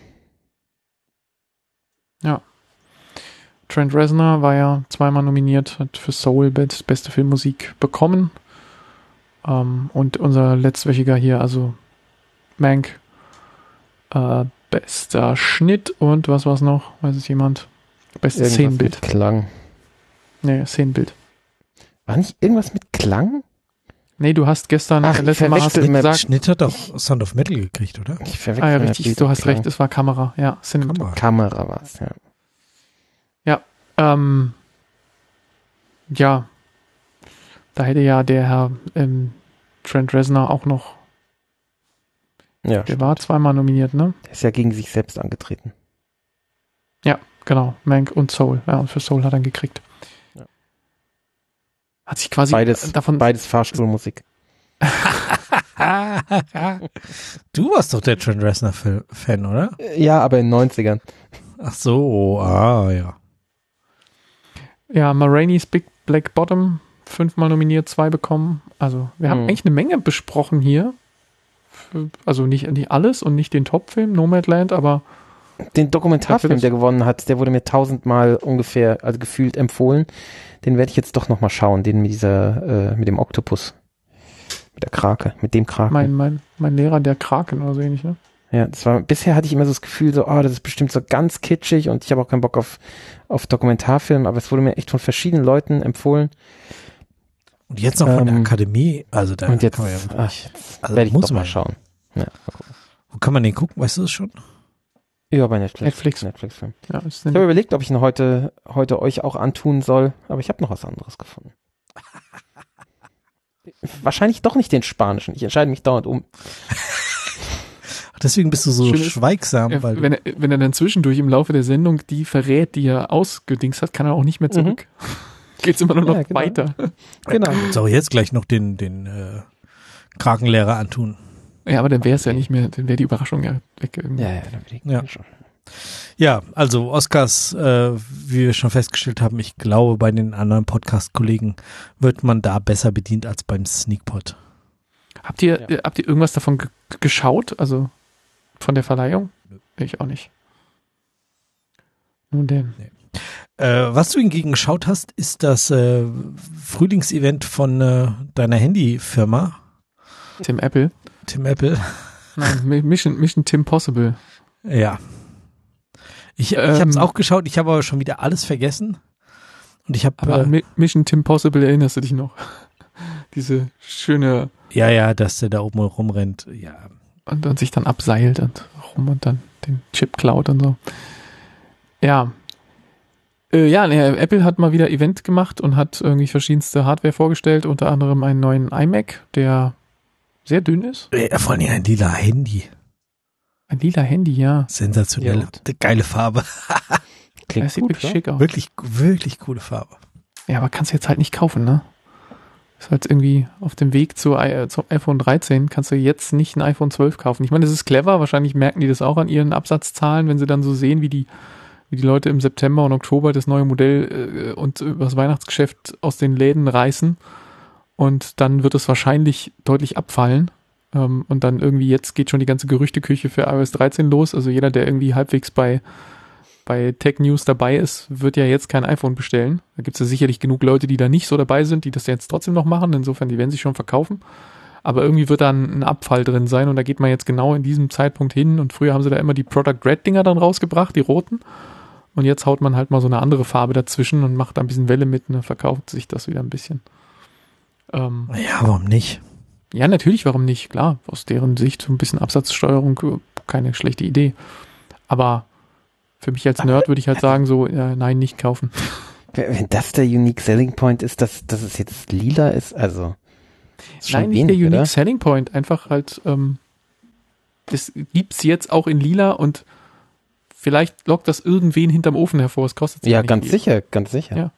Ja. Trent Reznor war ja 2-mal nominiert, hat für Soul beste Filmmusik bekommen. Und unser letztwöchiger hier, also Mank, bester Schnitt und was war's noch? Weiß es jemand? Bestes Irgendwas Szenenbild. mit Klang. Nee, Szenenbild. War nicht irgendwas mit Klang? Nee, du hast gestern, Ach, ich letztes Mal hast du verwechsel immer gesagt, Schnitt hat doch Sound of Metal gekriegt, oder? Ich verwechsel ja, immer richtig, Bild du und hast Klang. recht, es war Kamera, ja, Cinema. Kamera war es, ja. Ja, da hätte ja der Herr Trent Reznor auch noch, Ja, der war 2-mal nominiert, ne? der ist ja gegen sich selbst angetreten. Ja, genau, Mank und Soul. Ja, und für Soul hat er ihn gekriegt. Ja. Hat sich quasi Beides Fahrstuhlmusik. Du warst doch der Trent Reznor-Fan, oder? Ja, aber in den 90ern. Ach so, ja. Ja, Ma Rainey's Big Black Bottom 5-mal nominiert, 2 bekommen. Also wir haben eigentlich eine Menge besprochen hier. Also nicht alles und nicht den Top-Film, Nomadland, aber Den Dokumentarfilm, der gewonnen hat, der wurde mir 1000-mal ungefähr, also gefühlt empfohlen. Den werde ich jetzt doch nochmal schauen, den mit dem Oktopus. Mit der Krake, mit dem Kraken. mein Lehrer, der Kraken oder so ähnlich, ne? Ja, bisher hatte ich immer so das Gefühl, so, das ist bestimmt so ganz kitschig und ich habe auch keinen Bock auf Dokumentarfilm, aber es wurde mir echt von verschiedenen Leuten empfohlen. Und jetzt noch von der Akademie, also da Und jetzt, kann man ja wirklich, also werde ich muss doch mal man schauen. Ja, mal gucken. Wo kann man den gucken? Weißt du das schon? Ja, bei Netflix. Netflix-Film. Ja, ist Ich habe überlegt, ob ich ihn heute euch auch antun soll, aber ich habe noch was anderes gefunden. Wahrscheinlich doch nicht den spanischen. Ich entscheide mich dauernd um. Deswegen bist du so Schön ist, schweigsam, weil wenn er dann zwischendurch im Laufe der Sendung die verrät, die er ausgedingst hat, kann er auch nicht mehr zurück. geht's immer nur noch Ja, genau. weiter. Genau. So, jetzt gleich noch den Kragenlehrer antun. Ja, aber dann wäre es ja nicht mehr, dann wäre die Überraschung ja weg. Irgendwie. Ja, da bin ich Ja. schon. Ja, also Oscars, wie wir schon festgestellt haben, ich glaube, bei den anderen Podcast-Kollegen wird man da besser bedient als beim Sneakpot. Habt ihr irgendwas davon geschaut? Also von der Verleihung? Ich auch nicht. Nun denn. Was du hingegen geschaut hast, ist das Frühlingsevent von deiner Handyfirma, Tim Apple. Tim Apple. Nein, Mission Tim Possible. Ja. Ich habe es auch geschaut, ich habe aber schon wieder alles vergessen. Und ich habe Aber an Mission Tim Possible erinnerst du dich noch? Diese schöne ja, dass der da oben rumrennt. Ja. und sich dann abseilt und rum und dann den Chip klaut und so. Ja. Apple hat mal wieder Event gemacht und hat irgendwie verschiedenste Hardware vorgestellt, unter anderem einen neuen iMac, der sehr dünn ist. Vor allem ein lila Handy. Ein lila Handy, ja. Sensationell. Ja. Geile Farbe. Klingt Das sieht gut, wirklich oder? schick aus. Wirklich, wirklich coole Farbe. Ja, aber kannst du jetzt halt nicht kaufen, ne? Ist halt irgendwie auf dem Weg zum iPhone 13, kannst du jetzt nicht ein iPhone 12 kaufen. Ich meine, das ist clever, wahrscheinlich merken die das auch an ihren Absatzzahlen, wenn sie dann so sehen, wie die Leute im September und Oktober das neue Modell und das Weihnachtsgeschäft aus den Läden reißen. Und dann wird es wahrscheinlich deutlich abfallen. Und dann irgendwie jetzt geht schon die ganze Gerüchteküche für iOS 13 los. Also jeder, der irgendwie halbwegs bei Tech News dabei ist, wird ja jetzt kein iPhone bestellen. Da gibt es ja sicherlich genug Leute, die da nicht so dabei sind, die das jetzt trotzdem noch machen. Insofern, die werden sich schon verkaufen. Aber irgendwie wird da ein Abfall drin sein und da geht man jetzt genau in diesem Zeitpunkt hin. Und früher haben sie da immer die Product Red Dinger dann rausgebracht, die roten. Und jetzt haut man halt mal so eine andere Farbe dazwischen und macht da ein bisschen Welle mit und dann verkauft sich das wieder ein bisschen. Ja, warum nicht? Ja, natürlich, warum nicht? Klar, aus deren Sicht so ein bisschen Absatzsteuerung, keine schlechte Idee. Aber für mich als Nerd würde ich halt sagen, so, nein, nicht kaufen. Wenn das der Unique Selling Point ist, dass es jetzt lila ist, also ist schon Nein, nicht wenig, der Unique oder? Selling Point, einfach halt, das gibt's jetzt auch in lila und vielleicht lockt das irgendwen hinterm Ofen hervor, es kostet Ja, nicht ganz viel. sicher, ganz sicher. Ja.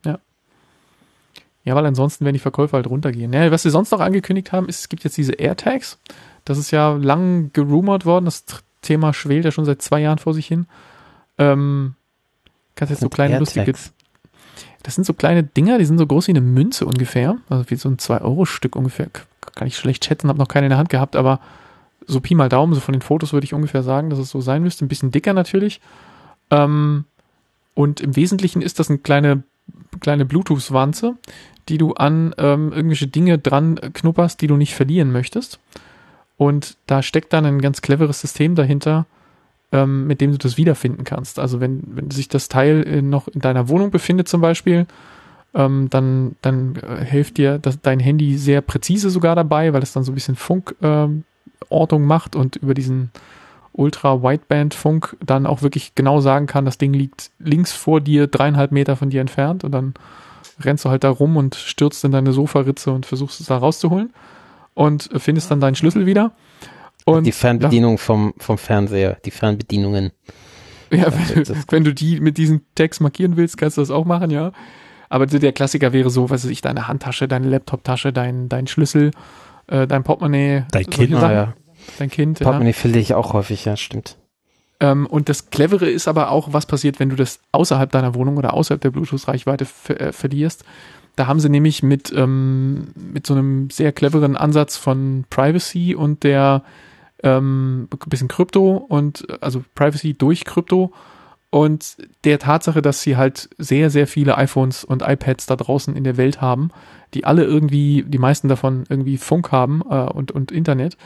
Ja, weil ansonsten werden die Verkäufe halt runtergehen. Ja, was sie sonst noch angekündigt haben, ist, es gibt jetzt diese AirTags. Das ist ja lang gerumort worden. Das Thema schwelt ja schon seit 2 Jahren vor sich hin. Kannst jetzt so kleine lustige... Das sind so kleine Dinger, die sind so groß wie eine Münze ungefähr. Also wie so ein 2-Euro-Stück ungefähr. Kann ich schlecht schätzen, habe noch keine in der Hand gehabt, aber so Pi mal Daumen, so von den Fotos würde ich ungefähr sagen, dass es so sein müsste. Ein bisschen dicker natürlich. Und im Wesentlichen ist das eine kleine Bluetooth-Wanze, die du an irgendwelche Dinge dran knupperst, die du nicht verlieren möchtest. Und da steckt dann ein ganz cleveres System dahinter, mit dem du das wiederfinden kannst. Also wenn sich das Teil noch in deiner Wohnung befindet zum Beispiel, dann hilft dir dein Handy sehr präzise sogar dabei, weil es dann so ein bisschen Funkortung macht und über diesen Ultra-Wideband-Funk dann auch wirklich genau sagen kann, das Ding liegt links vor dir, 3,5 Meter von dir entfernt und dann rennst du halt da rum und stürzt in deine Sofaritze und versuchst es da rauszuholen und findest dann deinen Schlüssel wieder. Und die Fernbedienung vom Fernseher, die Fernbedienungen. Ja, wenn du die mit diesen Tags markieren willst, kannst du das auch machen, ja. Aber der Klassiker wäre so, was weiß ich, deine Handtasche, deine Laptoptasche, dein Schlüssel, dein Portemonnaie. Dein Kind. Ja. Dein Kind, Portemonnaie finde ich auch häufig, ja, stimmt. Und das Clevere ist aber auch, was passiert, wenn du das außerhalb deiner Wohnung oder außerhalb der Bluetooth-Reichweite verlierst. Da haben sie nämlich mit so einem sehr cleveren Ansatz von Privacy und der ein bisschen Krypto und also Privacy durch Krypto und der Tatsache, dass sie halt sehr, sehr viele iPhones und iPads da draußen in der Welt haben, die alle irgendwie, die meisten davon irgendwie Funk haben und Internet,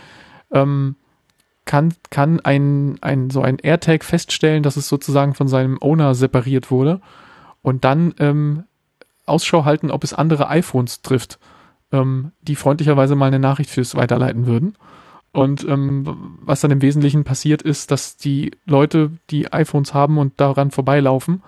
kann so ein AirTag feststellen, dass es sozusagen von seinem Owner separiert wurde und dann Ausschau halten, ob es andere iPhones trifft, die freundlicherweise mal eine Nachricht fürs Weiterleiten würden. Und was dann im Wesentlichen passiert ist, dass die Leute, die iPhones haben und daran vorbeilaufen,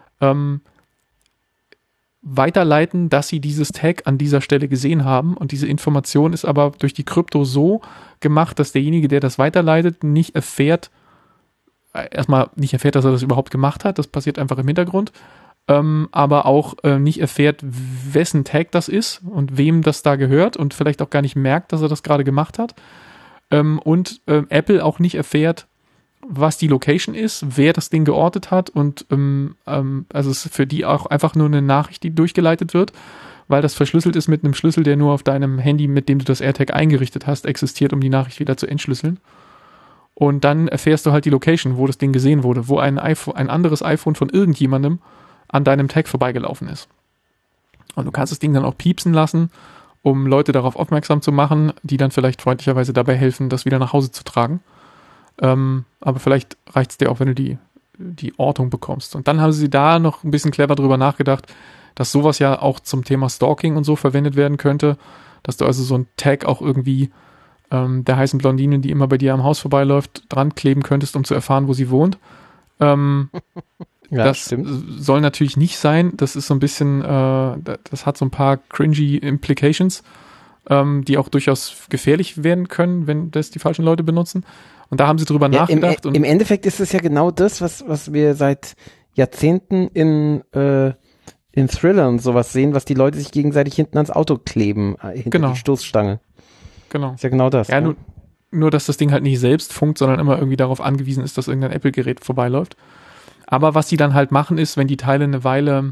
weiterleiten, dass sie dieses Tag an dieser Stelle gesehen haben. Und diese Information ist aber durch die Krypto so gemacht, dass derjenige, der das weiterleitet, nicht erfährt, dass er das überhaupt gemacht hat. Das passiert einfach im Hintergrund. aber auch nicht erfährt, wessen Tag das ist und wem das da gehört und vielleicht auch gar nicht merkt, dass er das gerade gemacht hat. Und Apple auch nicht erfährt, was die Location ist, wer das Ding geortet hat und also es ist für die auch einfach nur eine Nachricht, die durchgeleitet wird, weil das verschlüsselt ist mit einem Schlüssel, der nur auf deinem Handy, mit dem du das AirTag eingerichtet hast, existiert, um die Nachricht wieder zu entschlüsseln. Und dann erfährst du halt die Location, wo das Ding gesehen wurde, wo ein anderes iPhone von irgendjemandem an deinem Tag vorbeigelaufen ist. Und du kannst das Ding dann auch piepsen lassen, um Leute darauf aufmerksam zu machen, die dann vielleicht freundlicherweise dabei helfen, das wieder nach Hause zu tragen. Aber vielleicht reicht es dir auch, wenn du die Ortung bekommst. Und dann haben sie da noch ein bisschen clever drüber nachgedacht, dass sowas ja auch zum Thema Stalking und so verwendet werden könnte, dass du also so ein Tag auch irgendwie der heißen Blondine, die immer bei dir am Haus vorbeiläuft, dran kleben könntest, um zu erfahren, wo sie wohnt. Ja, das stimmt. Soll natürlich nicht sein. Das ist so ein bisschen, das hat so ein paar cringy Implications, die auch durchaus gefährlich werden können, wenn das die falschen Leute benutzen. Und da haben sie drüber nachgedacht. Im Endeffekt ist es ja genau das, was wir seit Jahrzehnten in Thriller und sowas sehen, was die Leute sich gegenseitig hinten ans Auto kleben, hinter die Stoßstange. Genau. Ist ja genau das. Ja, nur, dass das Ding halt nicht selbst funkt, sondern immer irgendwie darauf angewiesen ist, dass irgendein Apple-Gerät vorbeiläuft. Aber was sie dann halt machen ist, wenn die Teile eine Weile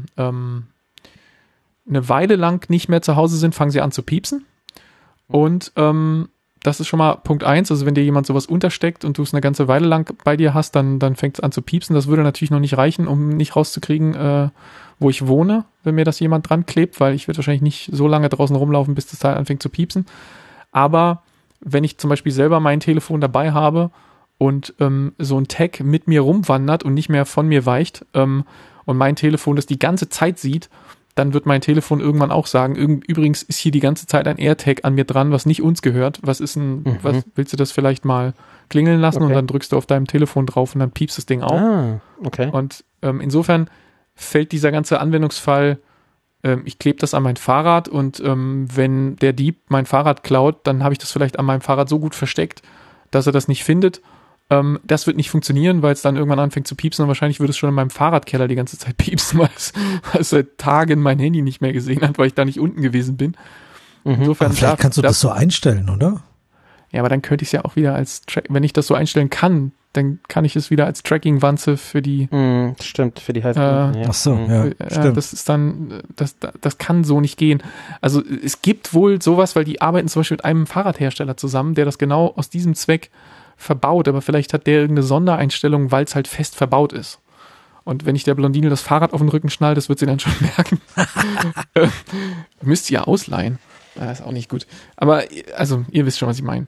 lang nicht mehr zu Hause sind, fangen sie an zu piepsen. Und das ist schon mal Punkt 1. Also wenn dir jemand sowas untersteckt und du es eine ganze Weile lang bei dir hast, dann fängt es an zu piepsen. Das würde natürlich noch nicht reichen, um nicht rauszukriegen, wo ich wohne, wenn mir das jemand dran klebt, weil ich werde wahrscheinlich nicht so lange draußen rumlaufen, bis das Teil anfängt zu piepsen. Aber wenn ich zum Beispiel selber mein Telefon dabei habe und so ein Tag mit mir rumwandert und nicht mehr von mir weicht und mein Telefon das die ganze Zeit sieht, dann wird mein Telefon irgendwann auch sagen, übrigens ist hier die ganze Zeit ein AirTag an mir dran, was nicht uns gehört. Was willst du das vielleicht mal klingeln lassen? Okay. Und dann drückst du auf deinem Telefon drauf und dann piepst das Ding auch. Ah, okay. Und insofern fällt dieser ganze Anwendungsfall, ich klebe das an mein Fahrrad und wenn der Dieb mein Fahrrad klaut, dann habe ich das vielleicht an meinem Fahrrad so gut versteckt, dass er das nicht findet. Das wird nicht funktionieren, weil es dann irgendwann anfängt zu piepsen und wahrscheinlich würde es schon in meinem Fahrradkeller die ganze Zeit piepsen, weil es seit Tagen mein Handy nicht mehr gesehen hat, weil ich da nicht unten gewesen bin. Insofern vielleicht kannst du das so einstellen, oder? Ja, aber dann könnte ich es ja auch wieder wenn ich das so einstellen kann, dann kann ich es wieder als Tracking-Wanze für die stimmt, für die heißen Ach so, ja, stimmt. Das ist dann, das kann so nicht gehen. Also es gibt wohl sowas, weil die arbeiten zum Beispiel mit einem Fahrradhersteller zusammen, der das genau aus diesem Zweck verbaut, aber vielleicht hat der irgendeine Sondereinstellung, weil es halt fest verbaut ist. Und wenn ich der Blondine das Fahrrad auf den Rücken schnall, das wird sie dann schon merken. Müsst ihr ja ausleihen. Das ist auch nicht gut. Aber, also, ihr wisst schon, was ich meine.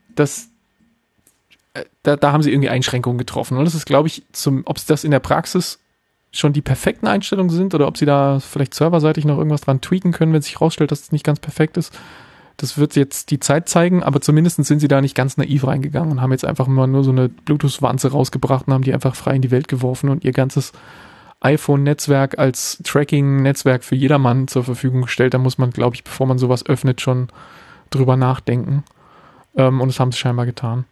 Da haben sie irgendwie Einschränkungen getroffen. Und das ist, glaube ich, ob es das in der Praxis schon die perfekten Einstellungen sind oder ob sie da vielleicht serverseitig noch irgendwas dran tweaken können, wenn sich rausstellt, dass es nicht ganz perfekt ist. Das wird jetzt die Zeit zeigen, aber zumindest sind sie da nicht ganz naiv reingegangen und haben jetzt einfach mal nur so eine Bluetooth-Wanze rausgebracht und haben die einfach frei in die Welt geworfen und ihr ganzes iPhone-Netzwerk als Tracking-Netzwerk für jedermann zur Verfügung gestellt. Da muss man, glaube ich, bevor man sowas öffnet, schon drüber nachdenken. Und das haben sie scheinbar getan.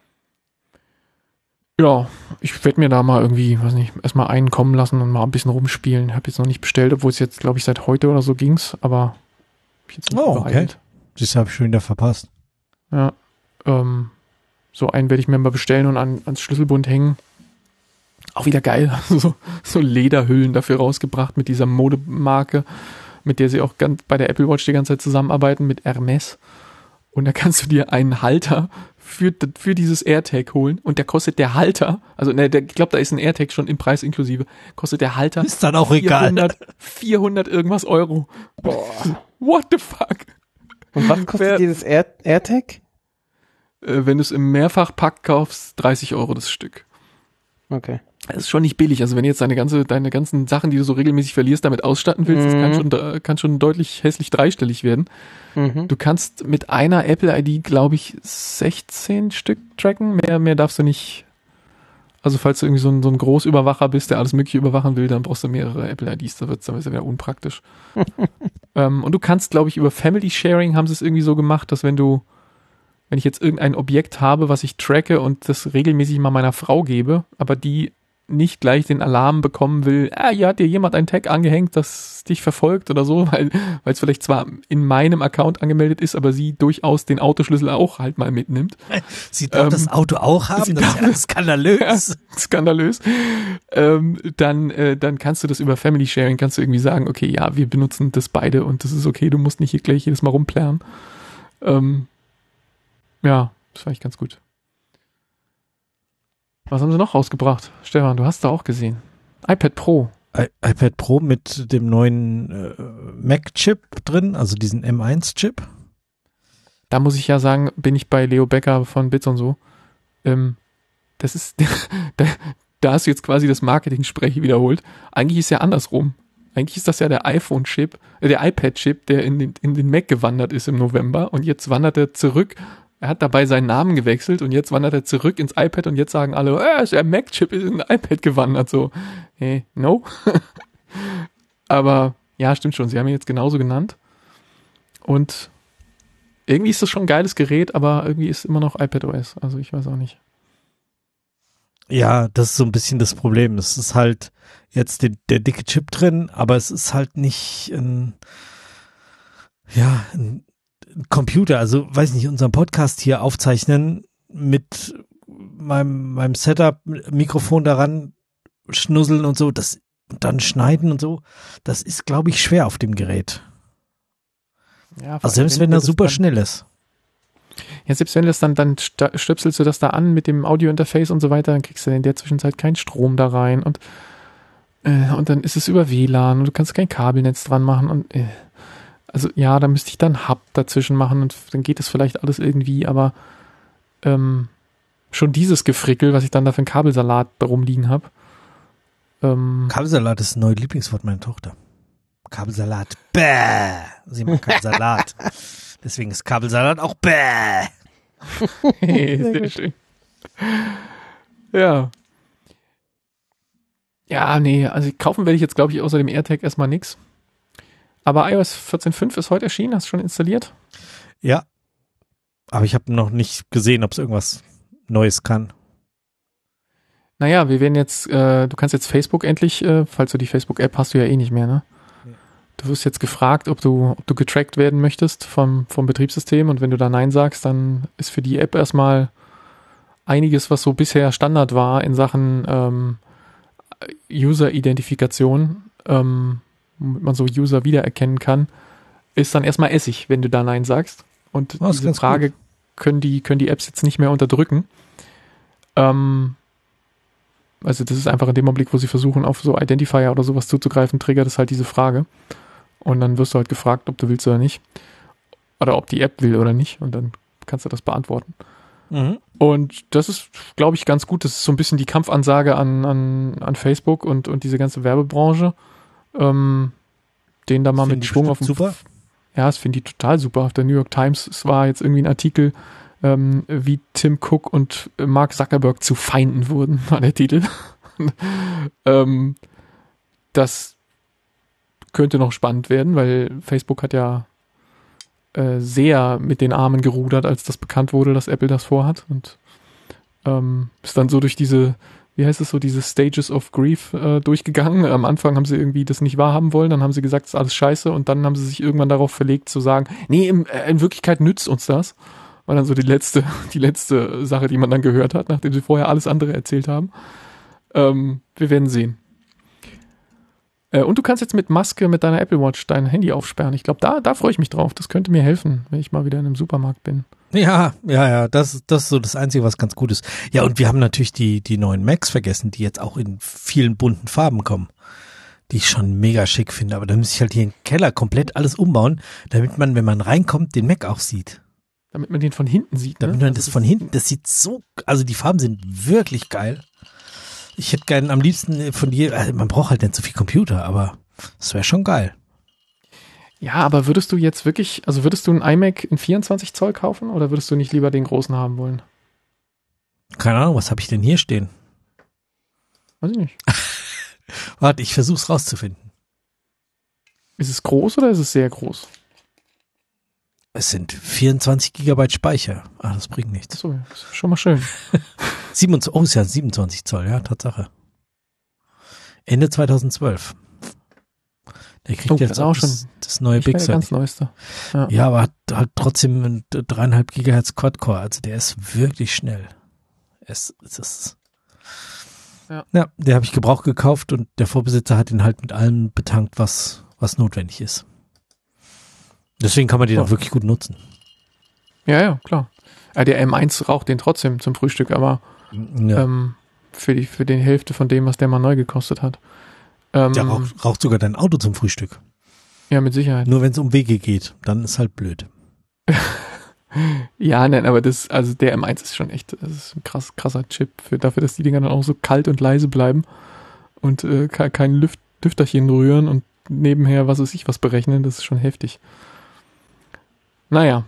Ja, ich werde mir da mal irgendwie, weiß nicht, erstmal einen kommen lassen und mal ein bisschen rumspielen. Habe jetzt noch nicht bestellt, obwohl es jetzt, glaube ich, seit heute oder so ging's, aber ich jetzt nicht okay. Das habe ich schon wieder verpasst. Ja, so einen werde ich mir mal bestellen und ans Schlüsselbund hängen. Auch wieder geil, so Lederhüllen dafür rausgebracht mit dieser Modemarke, mit der sie auch bei der Apple Watch die ganze Zeit zusammenarbeiten, mit Hermes. Und da kannst du dir einen Halter für dieses AirTag holen und der kostet der Halter, also ich glaube, da ist ein AirTag schon im Preis inklusive, kostet der Halter ist dann auch egal. 400 irgendwas Euro. Boah. What the fuck? Und was kostet dieses AirTag? Wenn du es im Mehrfachpack kaufst, 30 Euro das Stück. Okay. Das ist schon nicht billig. Also wenn du jetzt deine ganzen Sachen, die du so regelmäßig verlierst, damit ausstatten willst, das kann schon deutlich hässlich dreistellig werden. Du kannst mit einer Apple-ID, glaube ich, 16 Stück tracken. Mehr darfst du nicht. Also falls du irgendwie so ein Großüberwacher bist, der alles Mögliche überwachen will, dann brauchst du mehrere Apple-IDs. Dann ist es wieder unpraktisch. Und du kannst, glaube ich, über Family Sharing haben sie es irgendwie so gemacht, dass wenn ich jetzt irgendein Objekt habe, was ich tracke und das regelmäßig mal meiner Frau gebe, aber die nicht gleich den Alarm bekommen will, hier hat dir jemand einen Tag angehängt, das dich verfolgt oder so, weil es vielleicht zwar in meinem Account angemeldet ist, aber sie durchaus den Autoschlüssel auch halt mal mitnimmt. Sie darf das Auto auch haben, das ist ja skandalös. Ja, skandalös. Dann kannst du das über Family Sharing, kannst du irgendwie sagen, okay, ja, wir benutzen das beide und das ist okay, du musst nicht hier gleich jedes Mal rumplärren. Ja, das fand ich ganz gut. Was haben sie noch rausgebracht? Stefan, du hast da auch gesehen. iPad Pro. iPad Pro mit dem neuen Mac-Chip drin, also diesen M1-Chip. Da muss ich ja sagen, bin ich bei Leo Becker von Bits und so. Das ist, da hast du jetzt quasi das Marketing-Sprech wiederholt. Eigentlich ist ja andersrum. Eigentlich ist das ja der iPhone-Chip, der iPad-Chip, der in den Mac gewandert ist im November und jetzt wandert er zurück. Er hat dabei seinen Namen gewechselt und jetzt wandert er zurück ins iPad und jetzt sagen alle, der Mac-Chip ist in ein iPad gewandert. So, hey, no. Aber ja, stimmt schon. Sie haben ihn jetzt genauso genannt. Und irgendwie ist das schon ein geiles Gerät, aber irgendwie ist immer noch iPadOS. Also ich weiß auch nicht. Ja, das ist so ein bisschen das Problem. Es ist halt jetzt der dicke Chip drin, aber es ist halt nicht ein Computer, also weiß nicht, unseren Podcast hier aufzeichnen mit meinem Setup, Mikrofon daran, schnusseln und so, das dann schneiden und so, das ist, glaube ich, schwer auf dem Gerät. Ja, also selbst wenn das super schnell ist. Ja, selbst wenn du das dann stöpselst du das da an mit dem Audio-Interface und so weiter, dann kriegst du in der Zwischenzeit keinen Strom da rein und dann ist es über WLAN und du kannst kein Kabelnetz dran machen und also ja, da müsste ich dann Hub dazwischen machen und dann geht das vielleicht alles irgendwie, aber schon dieses Gefrickel, was ich dann da für einen Kabelsalat da rumliegen habe. Kabelsalat ist ein neues Lieblingswort meiner Tochter. Kabelsalat, bäh. Sie mag keinen Salat. Deswegen ist Kabelsalat auch bäh. Sehr schön. Ja. Ja, nee, also kaufen werde ich jetzt, glaube ich, außer dem AirTag erstmal nix. Aber iOS 14.5 ist heute erschienen, hast du schon installiert? Ja, aber ich habe noch nicht gesehen, ob es irgendwas Neues kann. Naja, wir werden jetzt, du kannst jetzt Facebook endlich, falls du die Facebook-App hast du ja eh nicht mehr, ne? Ja. Du wirst jetzt gefragt, ob du getrackt werden möchtest vom Betriebssystem und wenn du da Nein sagst, dann ist für die App erstmal einiges, was so bisher Standard war in Sachen User-Identifikation, womit man so User wiedererkennen kann, ist dann erstmal Essig, wenn du da Nein sagst. Und diese Frage können die Apps jetzt nicht mehr unterdrücken. Also das ist einfach in dem Augenblick, wo sie versuchen, auf so Identifier oder sowas zuzugreifen, triggert es halt diese Frage. Und dann wirst du halt gefragt, ob du willst oder nicht. Oder ob die App will oder nicht. Und dann kannst du das beantworten. Mhm. Und das ist, glaube ich, ganz gut. Das ist so ein bisschen die Kampfansage an Facebook und diese ganze Werbebranche. Den da mal mit Schwung auf den... Super? Ja, das finde ich total super. Auf der New York Times, es war jetzt irgendwie ein Artikel, wie Tim Cook und Mark Zuckerberg zu Feinden wurden, war der Titel. Das könnte noch spannend werden, weil Facebook hat ja sehr mit den Armen gerudert, als das bekannt wurde, dass Apple das vorhat und ist dann so durch diese, wie heißt es so, diese Stages of Grief durchgegangen. Am Anfang haben sie irgendwie das nicht wahrhaben wollen, dann haben sie gesagt, das ist alles scheiße und dann haben sie sich irgendwann darauf verlegt zu sagen, nee, in Wirklichkeit nützt uns das. War dann so die letzte Sache, die man dann gehört hat, nachdem sie vorher alles andere erzählt haben. Wir werden sehen. Und du kannst jetzt mit Maske, mit deiner Apple Watch dein Handy aufsperren. Ich glaube, da freue ich mich drauf. Das könnte mir helfen, wenn ich mal wieder in einem Supermarkt bin. Ja, das ist so das Einzige, was ganz gut ist. Ja, und wir haben natürlich die neuen Macs vergessen, die jetzt auch in vielen bunten Farben kommen, die ich schon mega schick finde. Aber da müsste ich halt hier im Keller komplett alles umbauen, damit man, wenn man reinkommt, den Mac auch sieht. Damit man den von hinten sieht. Damit man das von hinten, das sieht so, also die Farben sind wirklich geil. Ich hätte gern am liebsten von dir, also man braucht halt nicht so viel Computer, aber das wäre schon geil. Ja, aber würdest du jetzt wirklich, also würdest du einen iMac in 24 Zoll kaufen oder würdest du nicht lieber den großen haben wollen? Keine Ahnung, was habe ich denn hier stehen? Weiß ich nicht. Warte, ich versuch's rauszufinden. Ist es groß oder ist es sehr groß? Es sind 24 Gigabyte Speicher. Ah, das bringt nichts. Achso, das ist schon mal schön. 27, oh, ist ja 27 Zoll, ja, Tatsache. Ende 2012. Der kriegt jetzt auch das neue Big Sur. Ganz neueste. Ja, aber hat halt trotzdem einen 3,5 Gigahertz Quad-Core. Also der ist wirklich schnell. Es ist ja, der habe ich gebraucht gekauft und der Vorbesitzer hat ihn halt mit allem betankt, was notwendig ist. Deswegen kann man den auch wirklich gut nutzen. Ja, klar. Der M1 raucht den trotzdem zum Frühstück, aber für die Hälfte von dem, was der mal neu gekostet hat. Der raucht sogar dein Auto zum Frühstück. Ja, mit Sicherheit. Nur wenn es um Wege geht, dann ist halt blöd. Ja, nein, aber der M1 ist schon echt, das ist ein krasser Chip dafür, dass die Dinger dann auch so kalt und leise bleiben und kein Lüfterchen rühren und nebenher was berechnen, das ist schon heftig. Naja,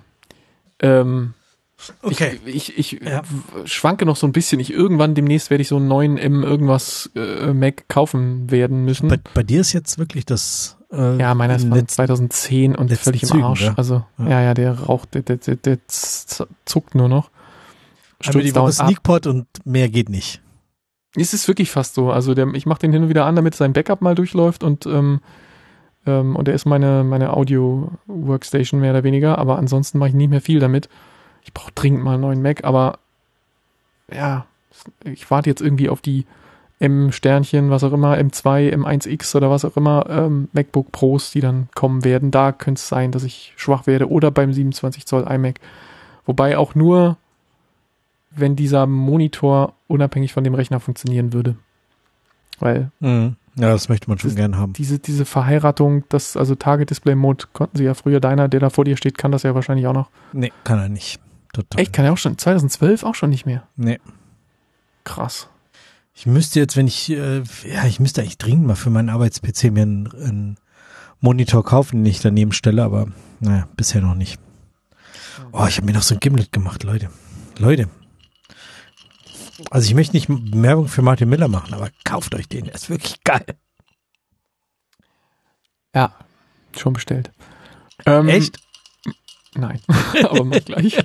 okay. Ich schwanke noch so ein bisschen. Irgendwann demnächst werde ich so einen neuen irgendwas Mac kaufen werden müssen. Bei dir ist jetzt wirklich das ja, meiner ist von 2010 und völlig im Arsch. Ja? Also ja, der raucht, der zuckt nur noch. Aber die Woche Sneakpot und mehr geht nicht. Es ist wirklich fast so. Also ich mache den hin und wieder an, damit sein Backup mal durchläuft und der ist meine Audio-Workstation mehr oder weniger, aber ansonsten mache ich nicht mehr viel damit. Ich brauche dringend mal einen neuen Mac, aber ja, ich warte jetzt irgendwie auf die M-Sternchen, was auch immer, M2, M1X oder was auch immer, MacBook Pros, die dann kommen werden. Da könnte es sein, dass ich schwach werde oder beim 27 Zoll iMac. Wobei auch nur, wenn dieser Monitor unabhängig von dem Rechner funktionieren würde. Weil ja, das möchte man schon gern haben. Diese Verheiratung, also Target Display Mode konnten sie ja früher. Deiner, der da vor dir steht, kann das ja wahrscheinlich auch noch. Nee, kann er nicht. Total. Echt, kann er auch schon, 2012 auch schon nicht mehr? Nee. Krass. Ich müsste jetzt, ich müsste eigentlich dringend mal für meinen Arbeits-PC mir einen Monitor kaufen, den ich daneben stelle, aber naja, bisher noch nicht. Oh, ich habe mir noch so ein Gimlet gemacht, Leute. Also ich möchte nicht Werbung für Martin Miller machen, aber kauft euch den, der ist wirklich geil. Ja, schon bestellt. Echt? Nein, aber mach gleich.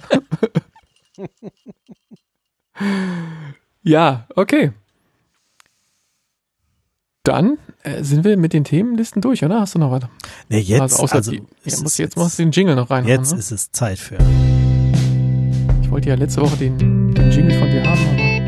Ja, okay. Dann sind wir mit den Themenlisten durch, oder? Hast du noch was? Nee, jetzt. Jetzt machst du den Jingle noch rein. Jetzt ist es Zeit für. Ich wollte ja letzte Woche den Jingle von dir haben,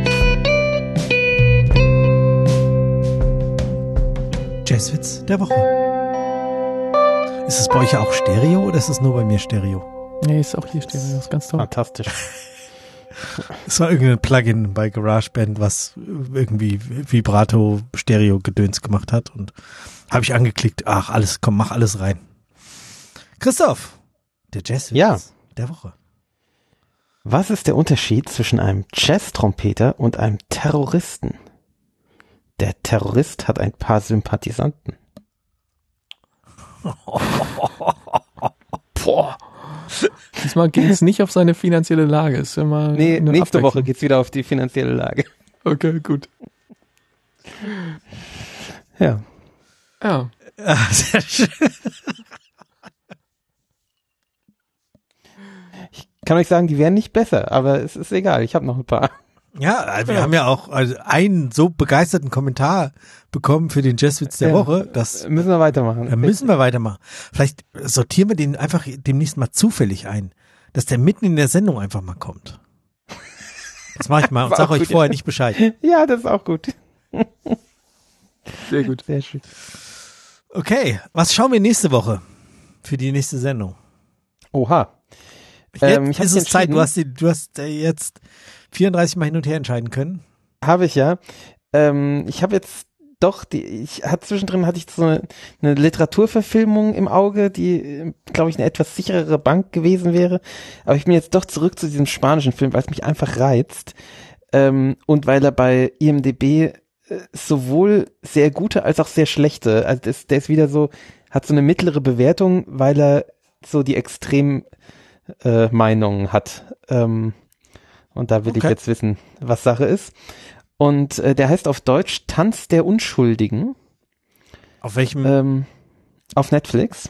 aber. Jazzwitz der Woche. Ist es bei euch auch Stereo oder ist es nur bei mir Stereo? Nee, ist auch hier Stereo, ist ganz toll. Fantastisch. Es war irgendein Plugin bei GarageBand, was irgendwie Vibrato-Stereo-Gedöns gemacht hat und habe ich angeklickt. Ach, alles, komm, mach alles rein. Christoph, der Jazzwitz der Woche. Was ist der Unterschied zwischen einem Jazz-Trompeter und einem Terroristen? Der Terrorist hat ein paar Sympathisanten. Boah. Diesmal geht es nicht auf seine finanzielle Lage. Ist ja mal nächste Woche geht's wieder auf die finanzielle Lage. Okay, gut. Ja. Ja. Sehr schön. Ich kann euch sagen, die wären nicht besser, aber es ist egal, ich habe noch ein paar. Ja, wir haben ja auch einen so begeisterten Kommentar bekommen für den Jazzwitz der Woche. Das müssen wir weitermachen. Müssen wir weitermachen. Vielleicht sortieren wir den einfach demnächst mal zufällig ein, dass der mitten in der Sendung einfach mal kommt. Das mache ich mal und sage euch vorher nicht Bescheid. Ja, das ist auch gut. Sehr gut. Sehr schön. Okay, was schauen wir nächste Woche für die nächste Sendung? Oha. Jetzt ist es Zeit, du hast jetzt 34 Mal hin und her entscheiden können. Habe ich ja. Ich habe jetzt zwischendrin hatte ich so eine Literaturverfilmung im Auge, die, glaube ich, eine etwas sicherere Bank gewesen wäre. Aber ich bin jetzt doch zurück zu diesem spanischen Film, weil es mich einfach reizt. Und weil er bei IMDb sowohl sehr gute als auch sehr schlechte, also der ist wieder so, hat so eine mittlere Bewertung, weil er so die Extremmeinungen hat. Und da will ich jetzt wissen, was Sache ist. Und der heißt auf Deutsch Tanz der Unschuldigen. Auf welchem? Auf Netflix.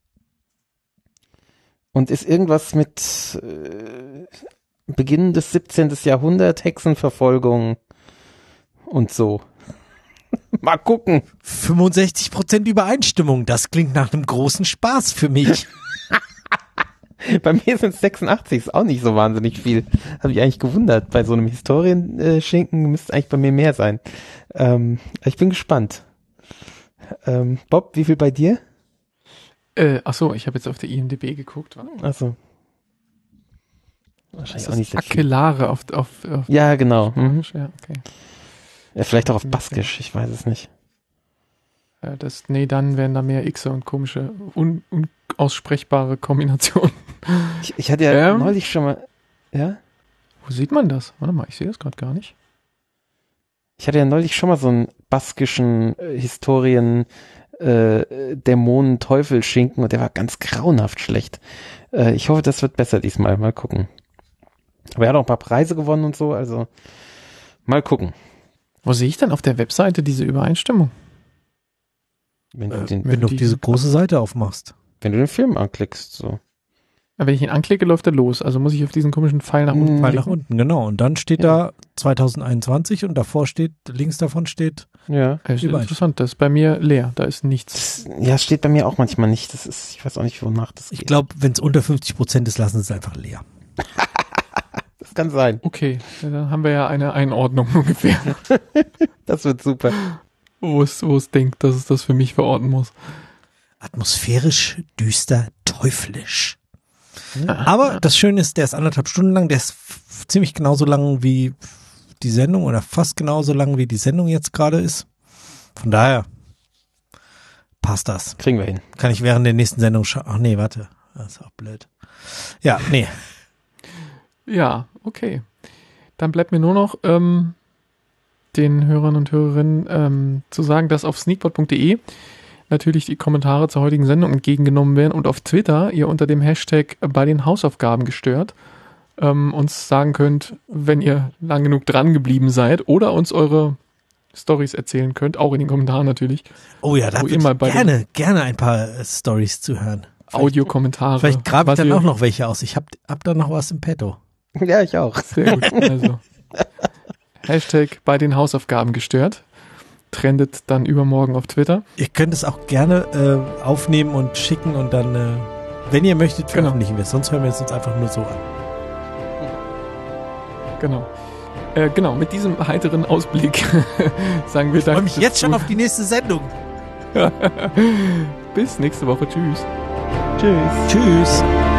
Und ist irgendwas mit Beginn des 17. Jahrhundert, Hexenverfolgung und so. Mal gucken. 65% Übereinstimmung. Das klingt nach einem großen Spaß für mich. Bei mir sind es 86, ist auch nicht so wahnsinnig viel. Habe ich eigentlich gewundert. Bei so einem Historienschinken müsste es eigentlich bei mir mehr sein. Ich bin gespannt. Bob, wie viel bei dir? Achso, ich habe jetzt auf der IMDb geguckt. Achso. Wahrscheinlich Das auch nicht ist sehr viel. Aquilare auf Ja, genau. Ja, okay. Ja, vielleicht auch auf Baskisch, ich weiß es nicht. Dann wären da mehr Xe und komische, unaussprechbare Kombinationen. Ich hatte ja neulich schon mal, ja? Wo sieht man das? Warte mal, ich sehe das gerade gar nicht. Ich hatte ja neulich schon mal so einen baskischen Dämonen-Teufel-Schinken und der war ganz grauenhaft schlecht. Ich hoffe, das wird besser diesmal. Mal gucken. Aber er hat auch ein paar Preise gewonnen und so, also mal gucken. Wo sehe ich denn auf der Webseite diese Übereinstimmung? Wenn Wenn du diese große Seite aufmachst. du den Film anklickst, so. Aber wenn ich ihn anklicke, läuft er los. Also muss ich auf diesen komischen Pfeil nach unten Pfeil klicken. nach unten, genau. Und dann steht da 2021 und davor steht, links davon steht, Ja. Das ist interessant, das ist bei mir leer. Da ist nichts. Ja, steht bei mir auch manchmal nicht. Das ist, ich weiß auch nicht, wonach das geht. ich glaube, wenn es unter 50% ist, lassen sie es einfach leer. Das kann sein. Okay, dann haben wir ja eine Einordnung ungefähr, Das wird super. wo es denkt, dass es das für mich verorten muss. Atmosphärisch, düster, teuflisch. Aber das Schöne ist, der ist 1,5 Stunden lang, der ist ziemlich genauso lang wie die Sendung oder fast genauso lang wie die Sendung jetzt gerade ist. Von daher passt das. Kriegen wir hin. Kann ich während der nächsten Sendung schauen. Ach nee, warte. Das ist auch blöd. Ja, nee. Ja, okay. Dann bleibt mir nur noch den Hörern und Hörerinnen zu sagen, dass auf sneakpot.de natürlich die Kommentare zur heutigen Sendung entgegengenommen werden und auf Twitter ihr unter dem Hashtag bei den Hausaufgaben gestört uns sagen könnt, wenn ihr lang genug dran geblieben seid oder uns eure Storys erzählen könnt, auch in den Kommentaren natürlich. Oh ja, da Wo würde ihr mal ich bei gerne ein paar Stories zu hören. Audiokommentare. Vielleicht grabe ich was dann ihr- auch noch welche aus. Ich hab da noch was im Petto. Ja, ich auch. Sehr gut. Also Hashtag bei den Hausaufgaben gestört. Trendet dann übermorgen auf Twitter. Ihr könnt es auch gerne aufnehmen und schicken und dann, wenn ihr möchtet, Genau. veröffentlichen wir es. Sonst hören wir es uns einfach nur so an. Genau. Genau, mit diesem heiteren Ausblick sagen wir Ich freue Danke. mich jetzt schon auf die nächste Sendung. Bis nächste Woche. Tschüss. Tschüss. Tschüss.